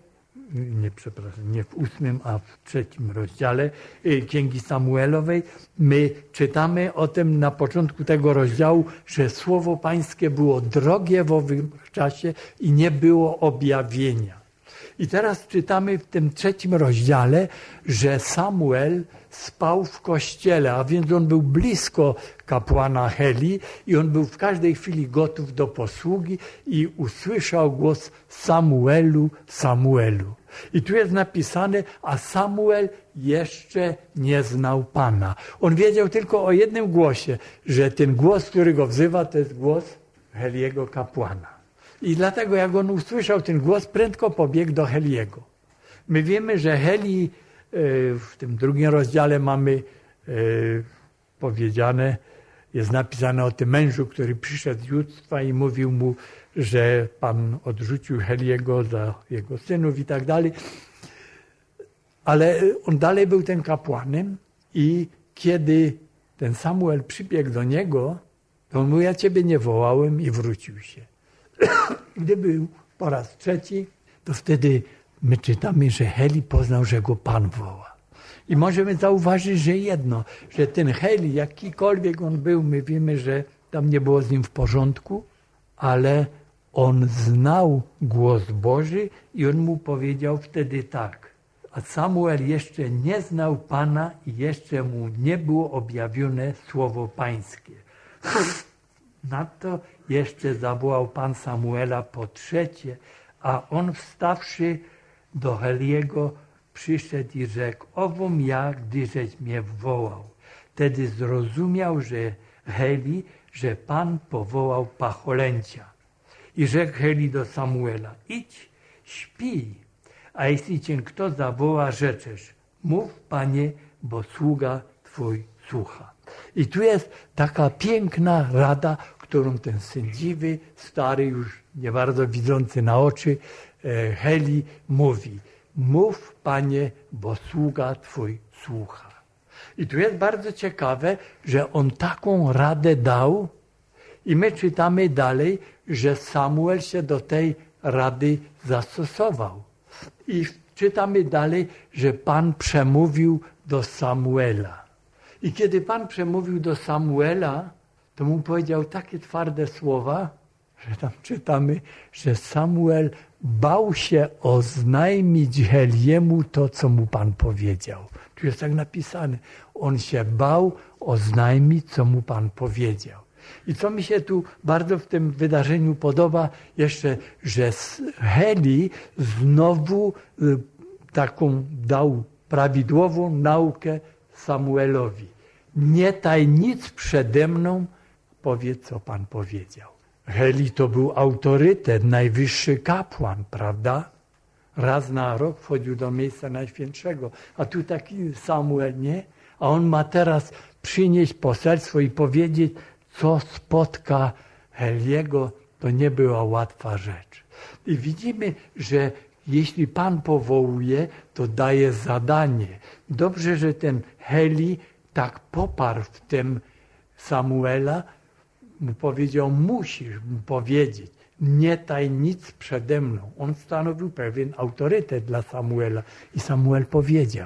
nie w 8, a w 3 rozdziale księgi Samuelowej, my czytamy o tym na początku tego rozdziału, że Słowo Pańskie było drogie w owym czasie i nie było objawienia. I teraz czytamy w tym 3 rozdziale, że Samuel spał w kościele, a więc on był blisko kapłana Heli i on był w każdej chwili gotów do posługi i usłyszał głos Samuelu, Samuelu. I tu jest napisane, a Samuel jeszcze nie znał Pana. On wiedział tylko o jednym głosie, że ten głos, który go wzywa, to jest głos Heliego kapłana. I dlatego jak on usłyszał ten głos, prędko pobiegł do Heliego. My wiemy, że Heli, w tym 2 rozdziale mamy powiedziane, jest napisane o tym mężu, który przyszedł z judztwa i mówił mu, że Pan odrzucił Heliego za jego synów i tak dalej. Ale on dalej był tym kapłanem i kiedy ten Samuel przybiegł do niego, to on mówił, ja Ciebie nie wołałem i wrócił się. Gdy był po raz 3, to wtedy my czytamy, że Heli poznał, że go Pan woła. I możemy zauważyć, że jedno, że ten Heli, jakikolwiek on był, my wiemy, że tam nie było z nim w porządku, ale on znał głos Boży i on mu powiedział wtedy tak. A Samuel jeszcze nie znał Pana i jeszcze mu nie było objawione Słowo Pańskie. Nadto jeszcze zawołał Pan Samuela po 3, a on wstawszy do Heliego przyszedł i rzekł, owom ja, gdyżeś mnie wołał. Wtedy zrozumiał, że Heli, że Pan powołał pacholęcia. I rzekł Heli do Samuela, idź, śpij, a jeśli cię kto zawoła, rzeczesz, mów, Panie, bo sługa Twój słucha. I tu jest taka piękna rada, którą ten sędziwy, stary, już nie bardzo widzący na oczy, Heli mówi. Mów, Panie, bo sługa Twój słucha. I tu jest bardzo ciekawe, że on taką radę dał i my czytamy dalej, że Samuel się do tej rady zastosował. I czytamy dalej, że Pan przemówił do Samuela. I kiedy Pan przemówił do Samuela, to mu powiedział takie twarde słowa, że tam czytamy, że Samuel bał się oznajmić Heliemu to, co mu Pan powiedział. Tu jest tak napisane. On się bał oznajmić, co mu Pan powiedział. I co mi się tu bardzo w tym wydarzeniu podoba, jeszcze, że Heli znowu taką dał prawidłową naukę Samuelowi. Nie taj nic przede mną, powiedz, co Pan powiedział. Heli to był autorytet, najwyższy kapłan, prawda? Raz na rok wchodził do miejsca najświętszego, a tu taki Samuel, nie? A on ma teraz przynieść poselstwo i powiedzieć, co spotka Heliego, to nie była łatwa rzecz. I widzimy, że jeśli Pan powołuje, to daje zadanie. Dobrze, że ten Heli tak poparł w tym Samuela, mu powiedział, musisz mu powiedzieć, nie taj nic przede mną. On stanowił pewien autorytet dla Samuela i Samuel powiedział.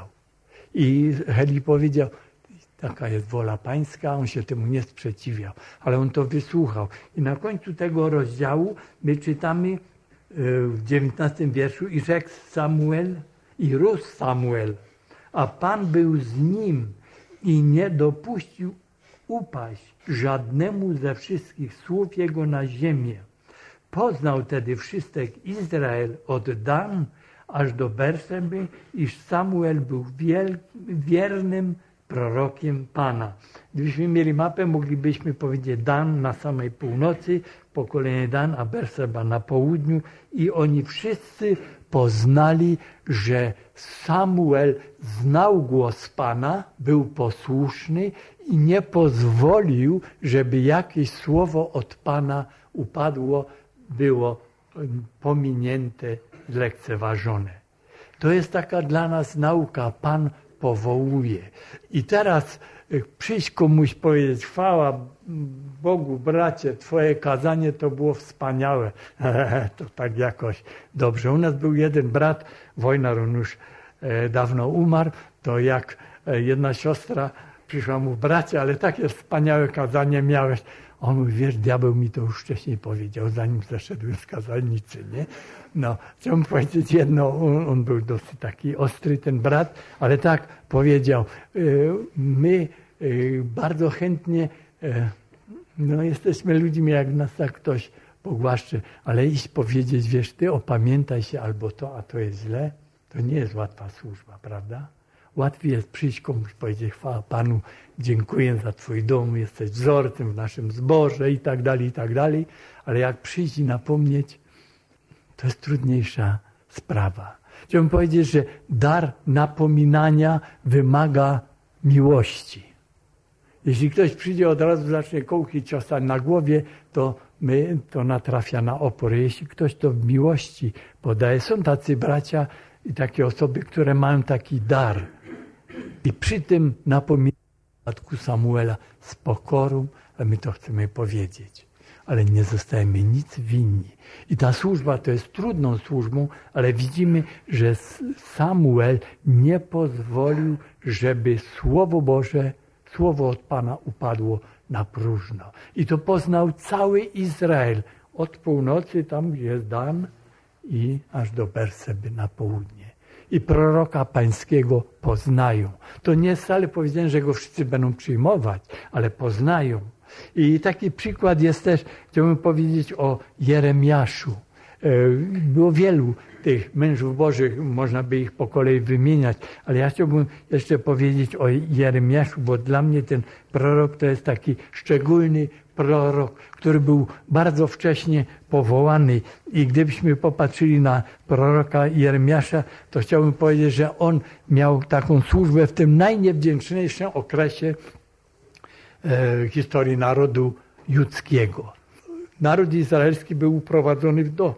I Heli powiedział, taka jest wola pańska, on się temu nie sprzeciwiał, ale on to wysłuchał. I na końcu tego rozdziału my czytamy w 19 wierszu i rzekł Samuel, i rósł Samuel, a Pan był z nim i nie dopuścił upaść żadnemu ze wszystkich słów jego na ziemię. Poznał tedy wszystek Izrael od Dan aż do Berseby, iż Samuel był wiernym prorokiem Pana. Gdybyśmy mieli mapę, moglibyśmy powiedzieć Dan na samej północy, pokolenie Dan, a Berseba na południu i oni wszyscy poznali, że Samuel znał głos Pana, był posłuszny i nie pozwolił, żeby jakieś słowo od Pana upadło, było pominięte, zlekceważone. To jest taka dla nas nauka. Pan powołuje. I teraz przyjść komuś powiedzieć, chwała Bogu, bracie, twoje kazanie to było wspaniałe. To tak jakoś dobrze. U nas był jeden brat, Wojnar, on już dawno umarł, to jak jedna siostra przyszła mu, bracie, ale takie wspaniałe kazanie miałeś. On mówi, wiesz, diabeł mi to już wcześniej powiedział, zanim zeszedłem z kazalnicy, nie? No, chciałbym powiedzieć jedno, on był dosyć taki ostry, ten brat, ale tak powiedział, my bardzo chętnie, no jesteśmy ludźmi, jak nas tak ktoś pogłaszczy, ale iść powiedzieć, wiesz, ty opamiętaj się albo to, a to jest źle, to nie jest łatwa służba, prawda? Łatwiej jest przyjść komuś, powiedzieć, chwała Panu, dziękuję za Twój dom, jesteś wzorcem w naszym zborze i tak dalej, ale jak przyjść i napomnieć, to jest trudniejsza sprawa. Chciałbym powiedzieć, że dar napominania wymaga miłości. Jeśli ktoś przyjdzie od razu zacznie kołki ciosać na głowie, to natrafia na opór. Jeśli ktoś to w miłości podaje, są tacy bracia i takie osoby, które mają taki dar. I przy tym napominaniu w przypadku Samuela z pokorą, a my to chcemy powiedzieć. Ale nie zostajemy nic winni. I ta służba to jest trudną służbą, ale widzimy, że Samuel nie pozwolił, żeby Słowo Boże, Słowo od Pana upadło na próżno. I to poznał cały Izrael. Od północy, tam gdzie jest Dan, i aż do Berseby na południe. I proroka pańskiego poznają. To nie jest wcale powiedziane, że go wszyscy będą przyjmować, ale poznają. I taki przykład jest też, chciałbym powiedzieć o Jeremiaszu. Było wielu tych mężów bożych, można by ich po kolei wymieniać, ale ja chciałbym jeszcze powiedzieć o Jeremiaszu, bo dla mnie ten prorok to jest taki szczególny prorok, który był bardzo wcześnie powołany. I gdybyśmy popatrzyli na proroka Jeremiasza, to chciałbym powiedzieć, że on miał taką służbę w tym najniewdzięczniejszym okresie historii narodu judzkiego. Naród izraelski był uprowadzony do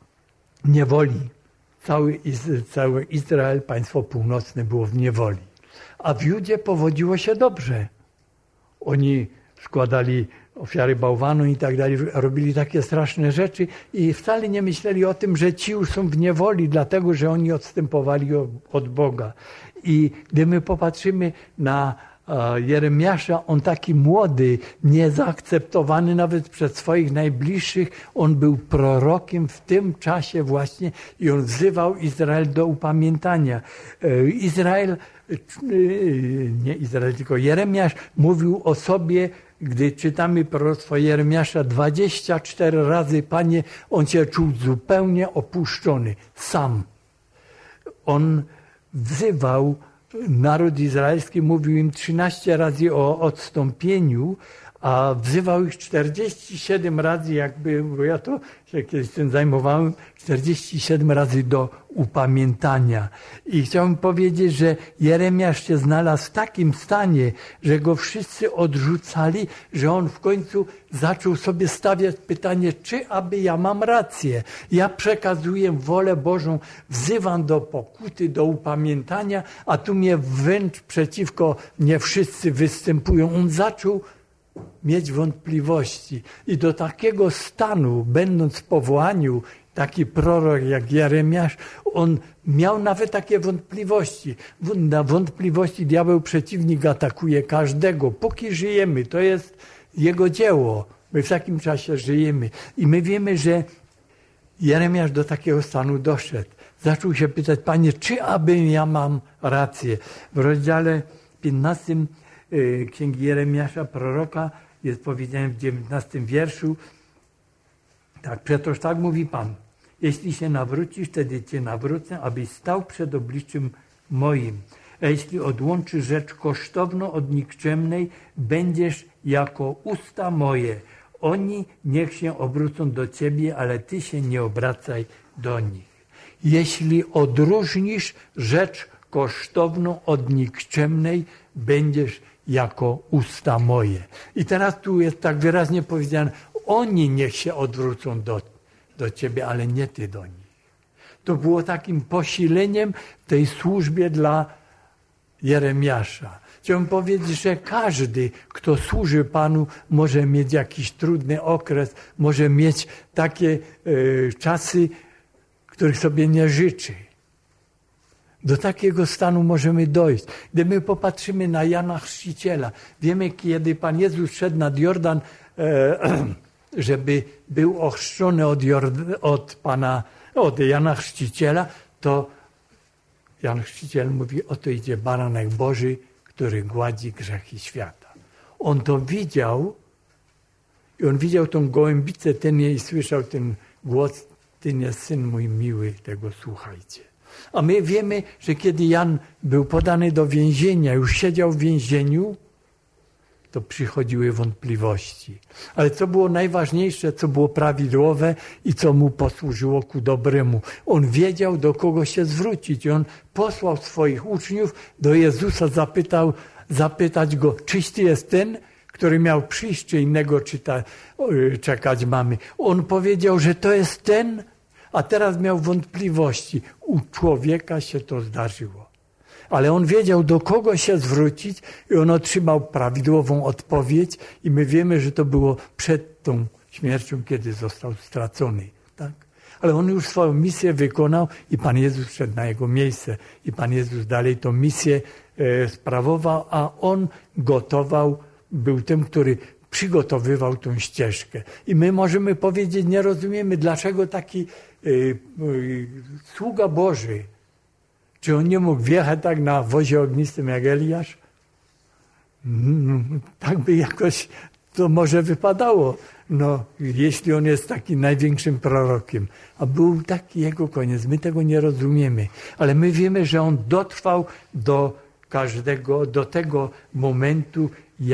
niewoli. Cały Izrael, państwo północne, było w niewoli. A w Judzie powodziło się dobrze. Oni składali ofiary bałwanu i tak dalej, robili takie straszne rzeczy i wcale nie myśleli o tym, że ci już są w niewoli, dlatego że oni odstępowali od Boga. I gdy my popatrzymy na Jeremiasza, on taki młody, niezaakceptowany nawet przez swoich najbliższych, on był prorokiem w tym czasie właśnie i on wzywał Izrael do upamiętania. Tylko Jeremiasz mówił o sobie, gdy czytamy proroctwo Jeremiasza 24 razy, Panie, on się czuł zupełnie opuszczony, sam. On wzywał naród izraelski, mówił im 13 razy o odstąpieniu, a wzywał ich 47 razy, bo ja to się kiedyś tym zajmowałem, 47 razy do upamiętania. I chciałbym powiedzieć, że Jeremiasz się znalazł w takim stanie, że go wszyscy odrzucali, że on w końcu zaczął sobie stawiać pytanie, czy aby ja mam rację. Ja przekazuję wolę Bożą, wzywam do pokuty, do upamiętania, a tu mnie wręcz przeciwko mnie wszyscy występują. On zaczął mieć wątpliwości. I do takiego stanu, będąc w powołaniu, taki prorok jak Jeremiasz, on miał nawet takie wątpliwości. Na wątpliwości diabeł, przeciwnik atakuje każdego. Póki żyjemy, to jest jego dzieło. My w takim czasie żyjemy. I my wiemy, że Jeremiasz do takiego stanu doszedł. Zaczął się pytać, Panie, czy aby ja mam rację? W rozdziale 15 Księgi Jeremiasza, proroka, jest powiedziane w 19 wierszu, tak, przetoż tak mówi Pan, jeśli się nawrócisz, wtedy Cię nawrócę, abyś stał przed obliczem moim. A jeśli odłączysz rzecz kosztowną od nikczemnej, będziesz jako usta moje. Oni niech się obrócą do Ciebie, ale Ty się nie obracaj do nich. Jeśli odróżnisz rzecz kosztowną od nikczemnej, będziesz jako usta moje. I teraz tu jest tak wyraźnie powiedziane, oni niech się odwrócą do Ciebie, ale nie Ty do nich. To było takim posileniem tej służbie dla Jeremiasza. Chciałbym powiedzieć, że każdy, kto służy Panu, może mieć jakiś trudny okres, może mieć takie czasy, których sobie nie życzy. Do takiego stanu możemy dojść. Gdy my popatrzymy na Jana Chrzciciela, wiemy, kiedy Pan Jezus szedł nad Jordan, żeby był ochrzczony od Jana Chrzciciela, to Jan Chrzciciel mówi, oto idzie baranek Boży, który gładzi grzechy świata. On to widział i on widział tą gołębicę i słyszał ten głos, Ty jest Syn mój miły, tego słuchajcie. A my wiemy, że kiedy Jan był podany do więzienia, już siedział w więzieniu, to przychodziły wątpliwości. Ale co było najważniejsze, co było prawidłowe i co mu posłużyło ku dobremu. On wiedział, do kogo się zwrócić. I on posłał swoich uczniów do Jezusa, zapytać go, czyś Ty jest ten, który miał przyjść, czy innego czekać mamy. On powiedział, że to jest ten, a teraz miał wątpliwości. U człowieka się to zdarzyło. Ale on wiedział, do kogo się zwrócić i on otrzymał prawidłową odpowiedź i my wiemy, że to było przed tą śmiercią, kiedy został stracony. Tak? Ale on już swoją misję wykonał i Pan Jezus szedł na jego miejsce. I Pan Jezus dalej tą misję sprawował, a on był tym, który przygotowywał tą ścieżkę. I my możemy powiedzieć, nie rozumiemy, dlaczego taki sługa Boży, czy on nie mógł wjechać tak na wozie ognistym jak Eliasz? Tak by jakoś to może wypadało. No, jeśli on jest takim największym prorokiem. A był taki jego koniec. My tego nie rozumiemy. Ale my wiemy, że on dotrwał do tego momentu,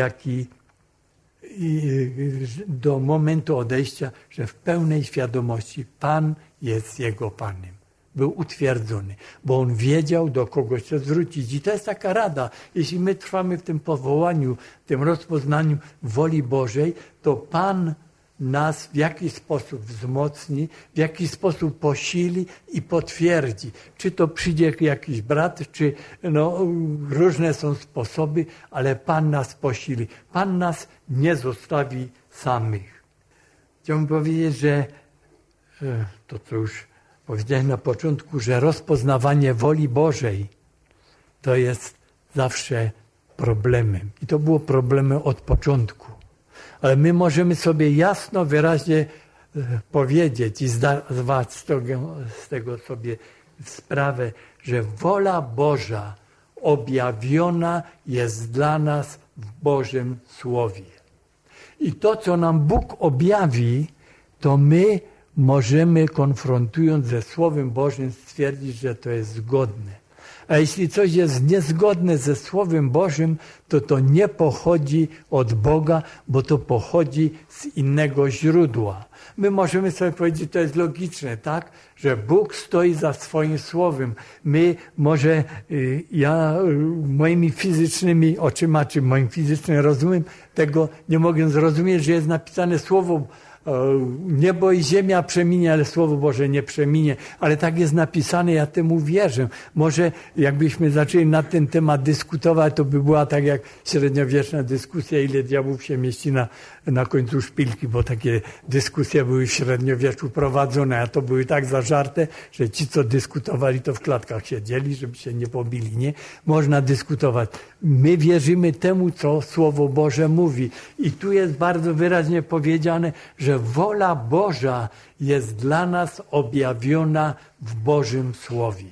do momentu odejścia, że w pełnej świadomości Pan jest jego Panem. Był utwierdzony, bo on wiedział, do kogo się zwrócić. I to jest taka rada. Jeśli my trwamy w tym powołaniu, w tym rozpoznaniu woli Bożej, to Pan nas w jakiś sposób wzmocni, w jakiś sposób posili i potwierdzi. Czy to przyjdzie jakiś brat, czy różne są sposoby, ale Pan nas posili. Pan nas nie zostawi samych. Chciałbym powiedzieć, że to co już powiedziałem na początku, że rozpoznawanie woli Bożej to jest zawsze problemem. I to było problemem od początku. Ale my możemy sobie jasno, wyraźnie powiedzieć i zdawać z tego sobie sprawę, że wola Boża objawiona jest dla nas w Bożym Słowie. I to, co nam Bóg objawi, to my możemy, konfrontując ze Słowem Bożym, stwierdzić, że to jest zgodne. A jeśli coś jest niezgodne ze Słowem Bożym, to nie pochodzi od Boga, bo to pochodzi z innego źródła. My możemy sobie powiedzieć, to jest logiczne, tak? Że Bóg stoi za swoim Słowem. Ja moimi fizycznymi oczyma, czy moim fizycznym rozumem tego nie mogę zrozumieć, że jest napisane Słowo niebo i ziemia przeminie, ale Słowo Boże nie przeminie. Ale tak jest napisane, ja temu wierzę. Może jakbyśmy zaczęli na ten temat dyskutować, to by była tak jak średniowieczna dyskusja, ile diabłów się mieści na końcu szpilki, bo takie dyskusje były w średniowieczu prowadzone, a to były tak zażarte, że ci, co dyskutowali, to w klatkach siedzieli, żeby się nie pobili. Nie? Można dyskutować. My wierzymy temu, co Słowo Boże mówi. I tu jest bardzo wyraźnie powiedziane, że wola Boża jest dla nas objawiona w Bożym Słowie.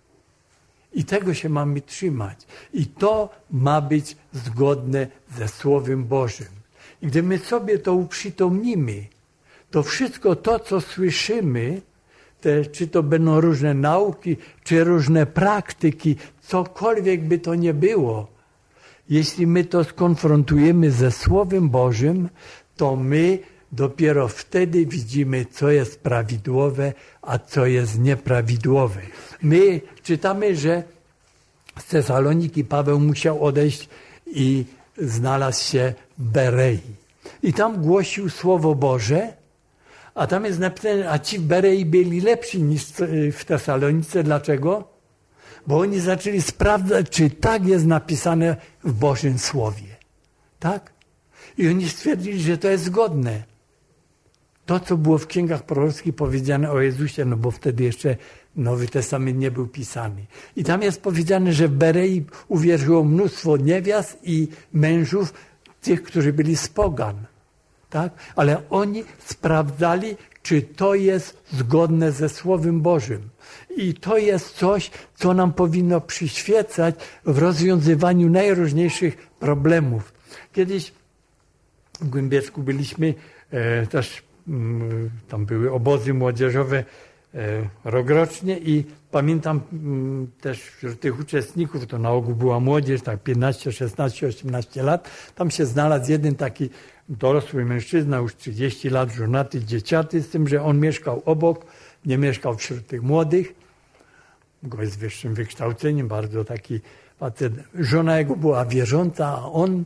I tego się mamy trzymać. I to ma być zgodne ze Słowem Bożym. I gdy my sobie to uprzytomnimy, to wszystko to, co słyszymy, czy to będą różne nauki, czy różne praktyki, cokolwiek by to nie było, jeśli my to skonfrontujemy ze Słowem Bożym, to my dopiero wtedy widzimy, co jest prawidłowe, a co jest nieprawidłowe. My czytamy, że z Tesaloniki Paweł musiał odejść i znalazł się w Berei. I tam głosił Słowo Boże, a tam jest napisane, a ci w Berei byli lepsi niż w Tesalonice. Dlaczego? Bo oni zaczęli sprawdzać, czy tak jest napisane w Bożym Słowie. Tak? I oni stwierdzili, że to jest zgodne. To, co było w księgach prorockich powiedziane o Jezusie, no bo wtedy jeszcze Nowy Testament nie był pisany. I tam jest powiedziane, że w Berei uwierzyło mnóstwo niewiast i mężów, tych, którzy byli z pogan. Tak? Ale oni sprawdzali, czy to jest zgodne ze Słowem Bożym. I to jest coś, co nam powinno przyświecać w rozwiązywaniu najróżniejszych problemów. Kiedyś w Głębiecku byliśmy, też tam były obozy młodzieżowe rokrocznie i pamiętam też wśród tych uczestników, to na ogół była młodzież, tak 15, 16, 18 lat, tam się znalazł jeden taki dorosły mężczyzna, już 30 lat, żonaty, dzieciaty, z tym, że on mieszkał obok, nie mieszkał wśród tych młodych, gość z wyższym wykształceniem, bardzo taki facet. Żona jego była wierząca, a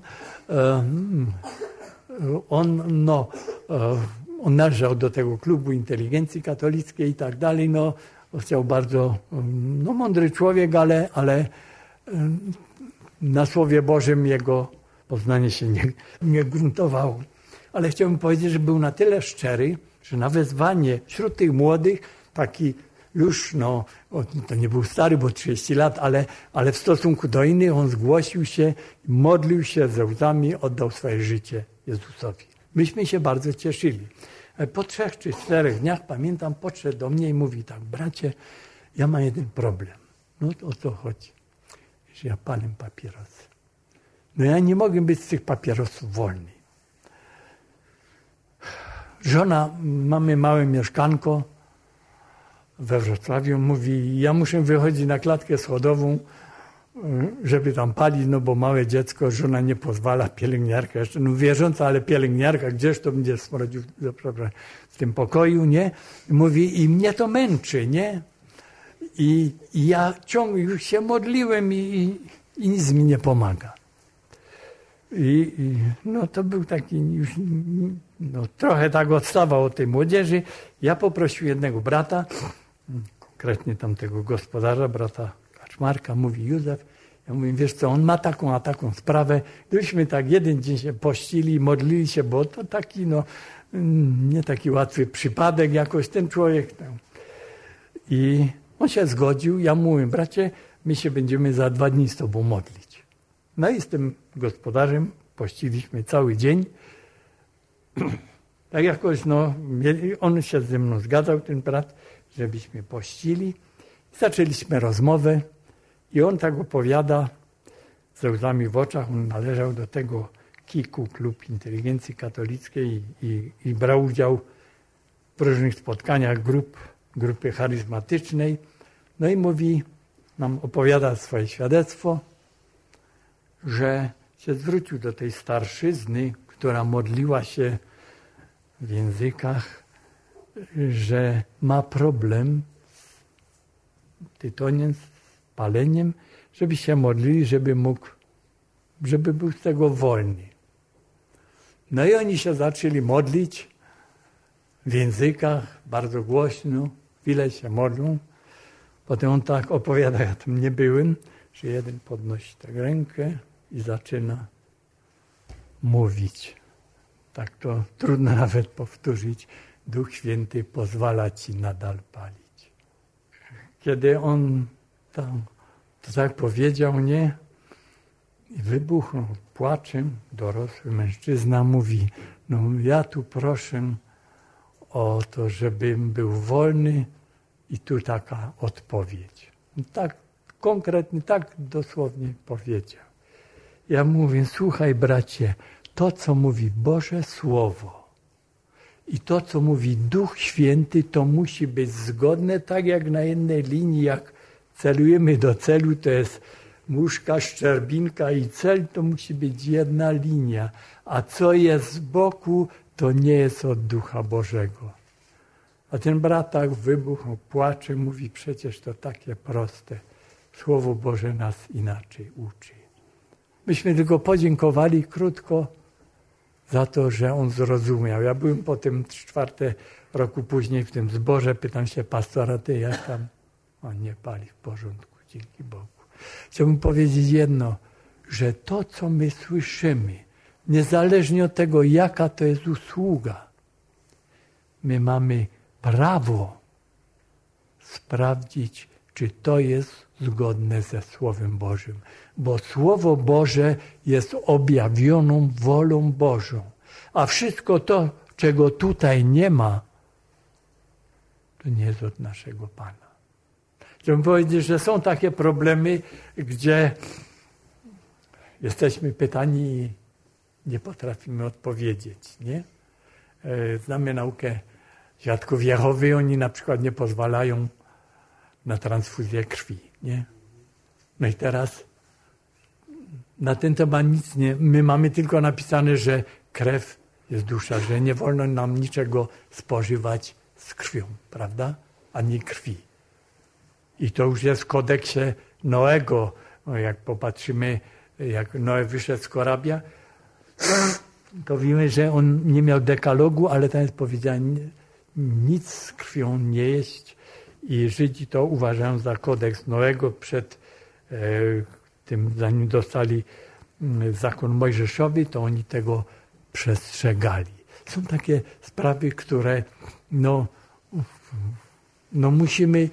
on należał do tego klubu inteligencji katolickiej i tak dalej, chciał bardzo, mądry człowiek, ale na Słowie Bożym jego poznanie się nie gruntowało. Ale chciałbym powiedzieć, że był na tyle szczery, że na wezwanie wśród tych młodych, taki już, to nie był stary, bo 30 lat, ale w stosunku do innych on zgłosił się, modlił się ze łzami, oddał swoje życie Jezusowi. Myśmy się bardzo cieszyli. Po 3 czy 4 dniach, pamiętam, podszedł do mnie i mówi tak: bracie, ja mam jeden problem. To o co chodzi? Że ja palę papierosy. Ja nie mogę być z tych papierosów wolny. Żona, mamy małe mieszkanko we Wrocławiu, mówi, ja muszę wychodzić na klatkę schodową, żeby tam palić, bo małe dziecko, żona nie pozwala, pielęgniarka jeszcze, wierząca, ale pielęgniarka, gdzież to będzie smrodził w tym pokoju, nie? Mówi, i mnie to męczy, nie? I ja ciągle już się modliłem i nic mi nie pomaga. To był taki już no, trochę tak odstawał od tej młodzieży. Ja poprosiłem jednego brata, konkretnie tamtego gospodarza, brata Kaczmarka, mówi: Józef, ja mówię, wiesz co, on ma taką a taką sprawę. Gdybyśmy tak jeden dzień się pościli, modlili się, bo to taki, no, nie taki łatwy przypadek jakoś ten człowiek. No. I on się zgodził. Ja mówię: bracie, my się będziemy za 2 dni z tobą modlić. No i z tym gospodarzem pościliśmy cały dzień. Tak jakoś, no, on się ze mną zgadzał, ten brat, żebyśmy pościli. Zaczęliśmy rozmowę i on tak opowiada, ze łzami w oczach. On należał do tego KIK-u, Klub Inteligencji Katolickiej, i brał udział w różnych spotkaniach grupy charyzmatycznej. No i mówi, nam opowiada swoje świadectwo, że się zwrócił do tej starszyzny, która modliła się w językach, że ma problem z tytoniem, z paleniem, żeby się modlili, żeby był z tego wolny. No i oni się zaczęli modlić w językach, bardzo głośno, chwilę się modlą. Potem on tak opowiada, ja tam nie byłem, że jeden podnosi tę rękę i zaczyna mówić. Tak to trudno nawet powtórzyć. Duch Święty pozwala ci nadal palić. Kiedy on tam to tak powiedział, nie? I wybuchnął płaczem. Dorosły mężczyzna mówi: no ja tu proszę o to, żebym był wolny, i tu taka odpowiedź. Tak konkretnie, tak dosłownie powiedział. Ja mówię: słuchaj, bracie, to co mówi Boże Słowo i to co mówi Duch Święty, to musi być zgodne, tak jak na jednej linii, jak celujemy do celu, to jest muszka, szczerbinka i cel, to musi być jedna linia, a co jest z boku, to nie jest od Ducha Bożego. A ten brat tak wybuchł, płacze, mówi: przecież to takie proste. Słowo Boże nas inaczej uczy. Myśmy tylko podziękowali krótko za to, że on zrozumiał. Ja byłem potem 4 roku później w tym zborze, pytam się pastora: ty jak tam? On nie pali, w porządku, dzięki Bogu. Chciałbym powiedzieć jedno, że to, co my słyszymy, niezależnie od tego, jaka to jest usługa, my mamy prawo sprawdzić, czy to jest zgodne ze Słowem Bożym. Bo Słowo Boże jest objawioną wolą Bożą. A wszystko to, czego tutaj nie ma, to nie jest od naszego Pana. Chciałbym powiedzieć, że są takie problemy, gdzie jesteśmy pytani i nie potrafimy odpowiedzieć. Nie? Znamy naukę Świadków Jehowy, oni na przykład nie pozwalają na transfuzję krwi. Nie? No i teraz na ten temat nic nie. My mamy tylko napisane, że krew jest dusza, że nie wolno nam niczego spożywać z krwią, prawda? Ani krwi. I to już jest w kodeksie Noego. Jak popatrzymy, jak Noe wyszedł z korabia, to wiemy, że on nie miał dekalogu, ale tam jest powiedziane: nic z krwią nie jeść. I Żydzi to uważają za kodeks Noego przed tym, zanim dostali zakon mojżeszowy, to oni tego przestrzegali. Są takie sprawy, które no musimy,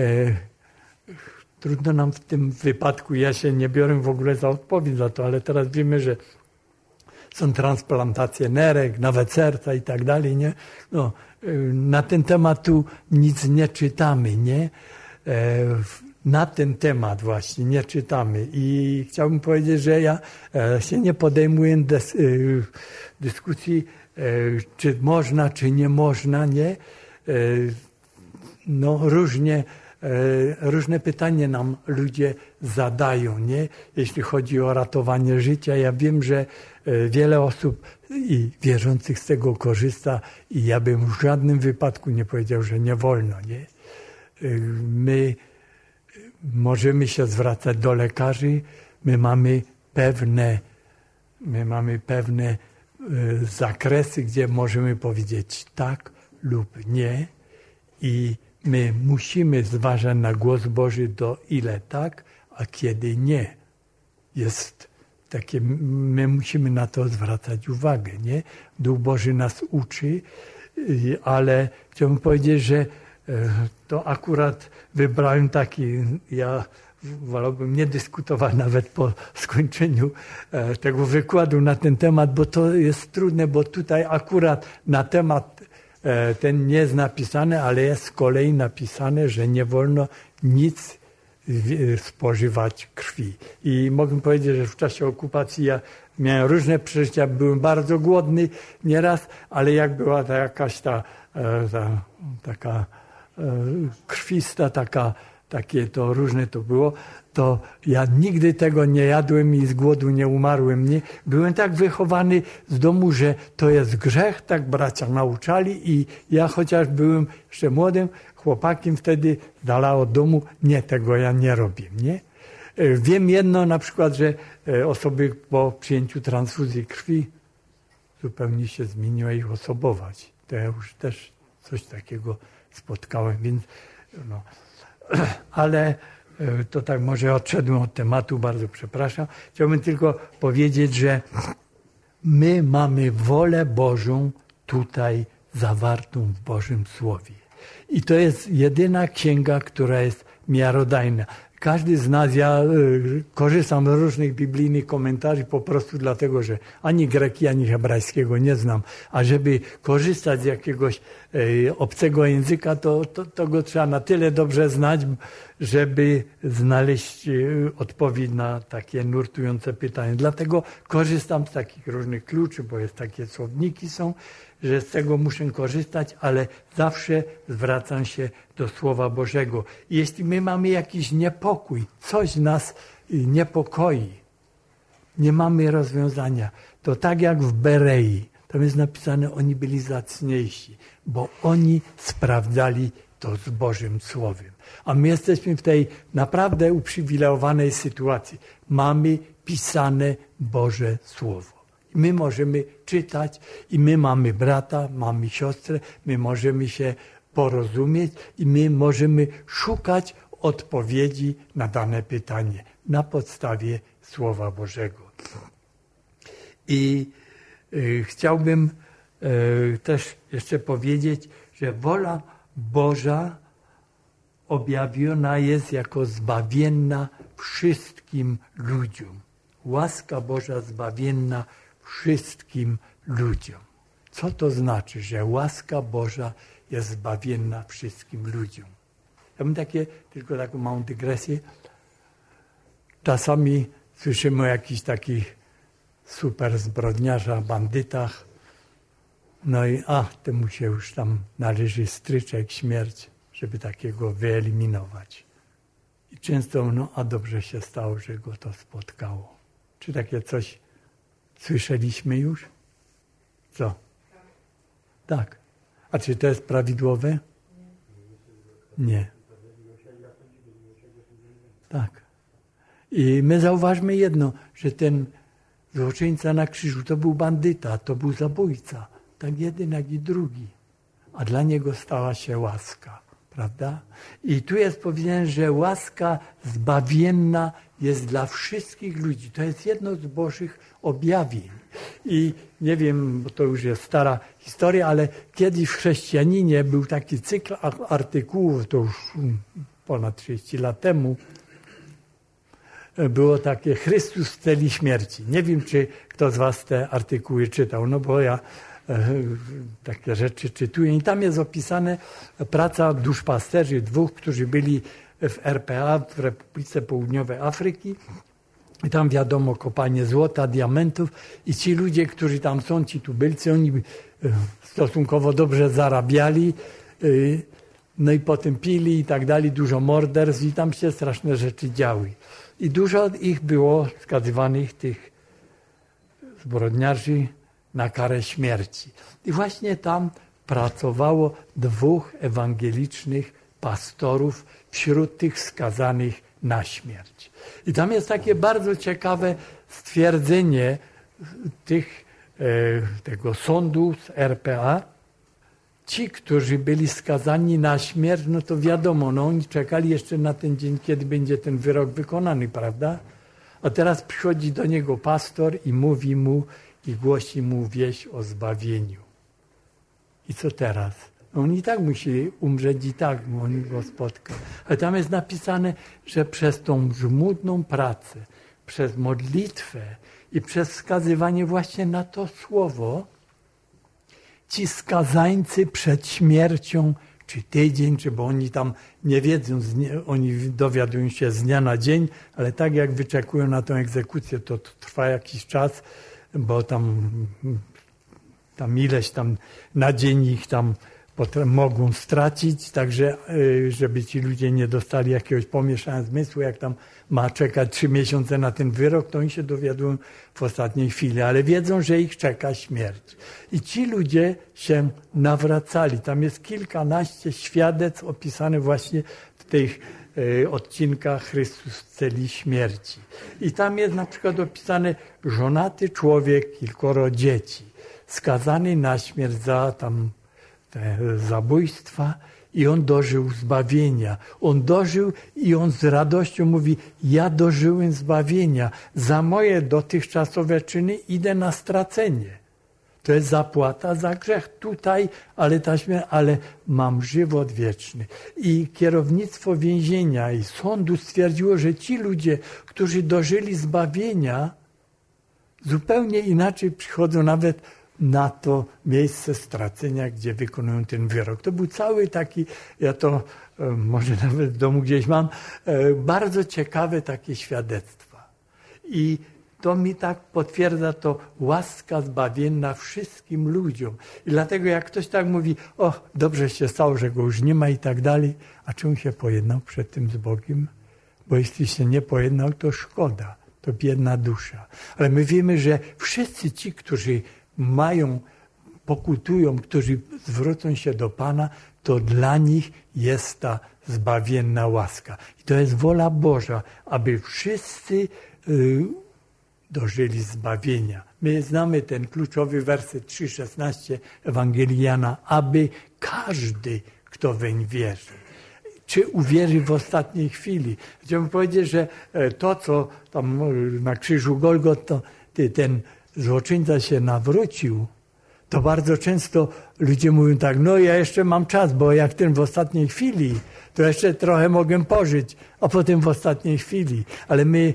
trudno nam w tym wypadku, ja się nie biorę w ogóle za odpowiedź za to, ale teraz wiemy, że są transplantacje nerek, nawet serca i tak dalej, nie? No, na ten temat tu nic nie czytamy, nie? Na ten temat właśnie nie czytamy. I chciałbym powiedzieć, że ja się nie podejmuję dyskusji, czy można, czy nie można, nie? No różne pytania nam ludzie zadają, nie? Jeśli chodzi o ratowanie życia. Ja wiem, że wiele osób i wierzących z tego korzysta i ja bym w żadnym wypadku nie powiedział, że nie wolno, nie? My możemy się zwracać do lekarzy, my mamy pewne zakresy, gdzie możemy powiedzieć tak lub nie i my musimy zważać na głos Boży, do ile tak, a kiedy nie. Jest takie, my musimy na to zwracać uwagę, nie? Duch Boży nas uczy, ale chciałbym powiedzieć, że to akurat wybrałem taki, ja wolałbym nie dyskutować nawet po skończeniu tego wykładu na ten temat, bo to jest trudne, bo tutaj akurat na temat ten nie jest napisane, ale jest z kolei napisane, że nie wolno nic spożywać krwi. I mogę powiedzieć, że w czasie okupacji ja miałem różne przeżycia, byłem bardzo głodny nieraz, ale jak była ta jakaś taka krwista, takie to różne to było, to ja nigdy tego nie jadłem i z głodu nie umarłem. Nie? Byłem tak wychowany z domu, że to jest grzech, tak bracia nauczali i ja chociaż byłem jeszcze młodym chłopakiem wtedy dala od domu, nie, tego ja nie robię. Nie? Wiem jedno na przykład, że osoby po przyjęciu transfuzji krwi zupełnie się zmieniła ich osobowość. To ja już też coś takiego spotkałem, więc no. Ale to tak może odszedłem od tematu, bardzo przepraszam. Chciałbym tylko powiedzieć, że my mamy wolę Bożą tutaj zawartą w Bożym Słowie. I to jest jedyna księga, która jest miarodajna. Każdy z nas, ja korzystam z różnych biblijnych komentarzy po prostu dlatego, że ani greki, ani hebrajskiego nie znam. A żeby korzystać z jakiegoś obcego języka, to go trzeba na tyle dobrze znać, żeby znaleźć odpowiedź na takie nurtujące pytanie. Dlatego korzystam z takich różnych kluczy, bo jest takie słowniki są, że z tego muszę korzystać, ale zawsze zwracam się do Słowa Bożego. I jeśli my mamy jakiś niepokój, coś nas niepokoi, nie mamy rozwiązania, to tak jak w Berei, tam jest napisane, oni byli zacniejsi, bo oni sprawdzali to z Bożym Słowem. A my jesteśmy w tej naprawdę uprzywilejowanej sytuacji. Mamy pisane Boże Słowo. My możemy czytać i my mamy brata, mamy siostrę, my możemy się porozumieć i my możemy szukać odpowiedzi na dane pytanie na podstawie Słowa Bożego. I chciałbym też jeszcze powiedzieć, że wola Boża objawiona jest jako zbawienna wszystkim ludziom. Łaska Boża zbawienna wszystkim ludziom. Co to znaczy, że łaska Boża jest zbawienna wszystkim ludziom? Ja bym tylko taką małą dygresję. Czasami słyszymy o jakichś takich super zbrodniarzach, bandytach. No i temu się już tam należy stryczek, śmierć, żeby takiego wyeliminować. I często, dobrze się stało, że go to spotkało. Czy takie coś słyszeliśmy już? Co? Tak. A czy to jest prawidłowe? Nie. Tak. I my zauważmy jedno, że ten złoczyńca na krzyżu to był bandyta, to był zabójca. Tak jeden, jak i drugi. A dla niego stała się łaska. Prawda? I tu jest powiedziane, że łaska zbawienna jest dla wszystkich ludzi. To jest jedno z Bożych objawień. I nie wiem, bo to już jest stara historia, ale kiedyś w chrześcijaninie był taki cykl artykułów, to już ponad 30 lat temu, było takie Chrystus w celi śmierci. Nie wiem, czy kto z was te artykuły czytał, bo ja takie rzeczy czytuję. I tam jest opisane praca duszpasterzy dwóch, którzy byli w RPA, w Republice Południowej Afryki. I tam wiadomo, kopanie złota, diamentów. I ci ludzie, którzy tam są, ci tubylcy, oni stosunkowo dobrze zarabiali. No i potem pili i tak dalej, dużo morderstw i tam się straszne rzeczy działy. I dużo ich było skazywanych, tych zbrodniarzy, na karę śmierci. I właśnie tam pracowało dwóch ewangelicznych pastorów wśród tych skazanych na śmierć. I tam jest takie bardzo ciekawe stwierdzenie tych tego sądu z RPA. Ci, którzy byli skazani na śmierć, no to wiadomo, no oni czekali jeszcze na ten dzień, kiedy będzie ten wyrok wykonany, prawda? A teraz przychodzi do niego pastor i mówi mu i głosi mu wieść o zbawieniu. I co teraz? No on i tak musi umrzeć i tak, bo on go spotka. Ale tam jest napisane, że przez tą żmudną pracę, przez modlitwę i przez wskazywanie właśnie na to słowo, ci skazańcy przed śmiercią, czy tydzień, czy bo oni tam nie wiedzą, oni dowiadują się z dnia na dzień, ale tak jak wyczekują na tę egzekucję, to trwa jakiś czas, bo tam ileś tam na dzień ich tam mogą stracić, także żeby ci ludzie nie dostali jakiegoś pomieszania zmysłu, jak tam ma czekać 3 miesiące na ten wyrok, to oni się dowiadują w ostatniej chwili, ale wiedzą, że ich czeka śmierć. I ci ludzie się nawracali. Tam jest kilkanaście świadectw opisane właśnie w tych odcinkach Chrystus celi śmierci. I tam jest na przykład opisane żonaty człowiek, kilkoro dzieci, skazany na śmierć za tam te zabójstwa i on dożył zbawienia. On dożył i on z radością mówi, ja dożyłem zbawienia. Za moje dotychczasowe czyny idę na stracenie. To jest zapłata za grzech tutaj, ale mam żywot wieczny. I kierownictwo więzienia i sądu stwierdziło, że ci ludzie, którzy dożyli zbawienia, zupełnie inaczej przychodzą nawet na to miejsce stracenia, gdzie wykonują ten wyrok. To był cały taki, ja to może nawet w domu gdzieś mam, bardzo ciekawe takie świadectwa. I to mi tak potwierdza to łaska zbawienna wszystkim ludziom. I dlatego jak ktoś tak mówi, o, dobrze się stało, że go już nie ma i tak dalej, a czemu się pojednał przed tym z Bogiem? Bo jeśli się nie pojednał, to szkoda, to biedna dusza. Ale my wiemy, że wszyscy ci, którzy pokutują, którzy zwrócą się do Pana, to dla nich jest ta zbawienna łaska. I to jest wola Boża, aby wszyscy dożyli zbawienia. My znamy ten kluczowy werset 3,16 Ewangelii Jana, aby każdy, kto weń wierzy, czy uwierzy w ostatniej chwili. Chciałbym powiedzieć, że to, co tam na krzyżu Golgot, ten złoczyńca się nawrócił, to bardzo często ludzie mówią tak, no ja jeszcze mam czas, bo jak ten w ostatniej chwili, to jeszcze trochę mogę pożyć, a potem w ostatniej chwili. Ale my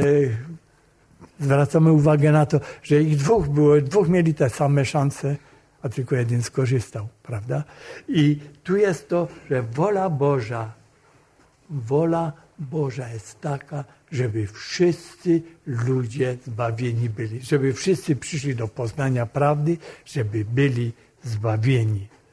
zwracamy uwagę na to, że ich dwóch mieli te same szanse, a tylko jeden skorzystał, prawda? I tu jest to, że wola Boża jest taka, żeby wszyscy ludzie zbawieni byli, żeby wszyscy przyszli do poznania prawdy, żeby byli zbawieni.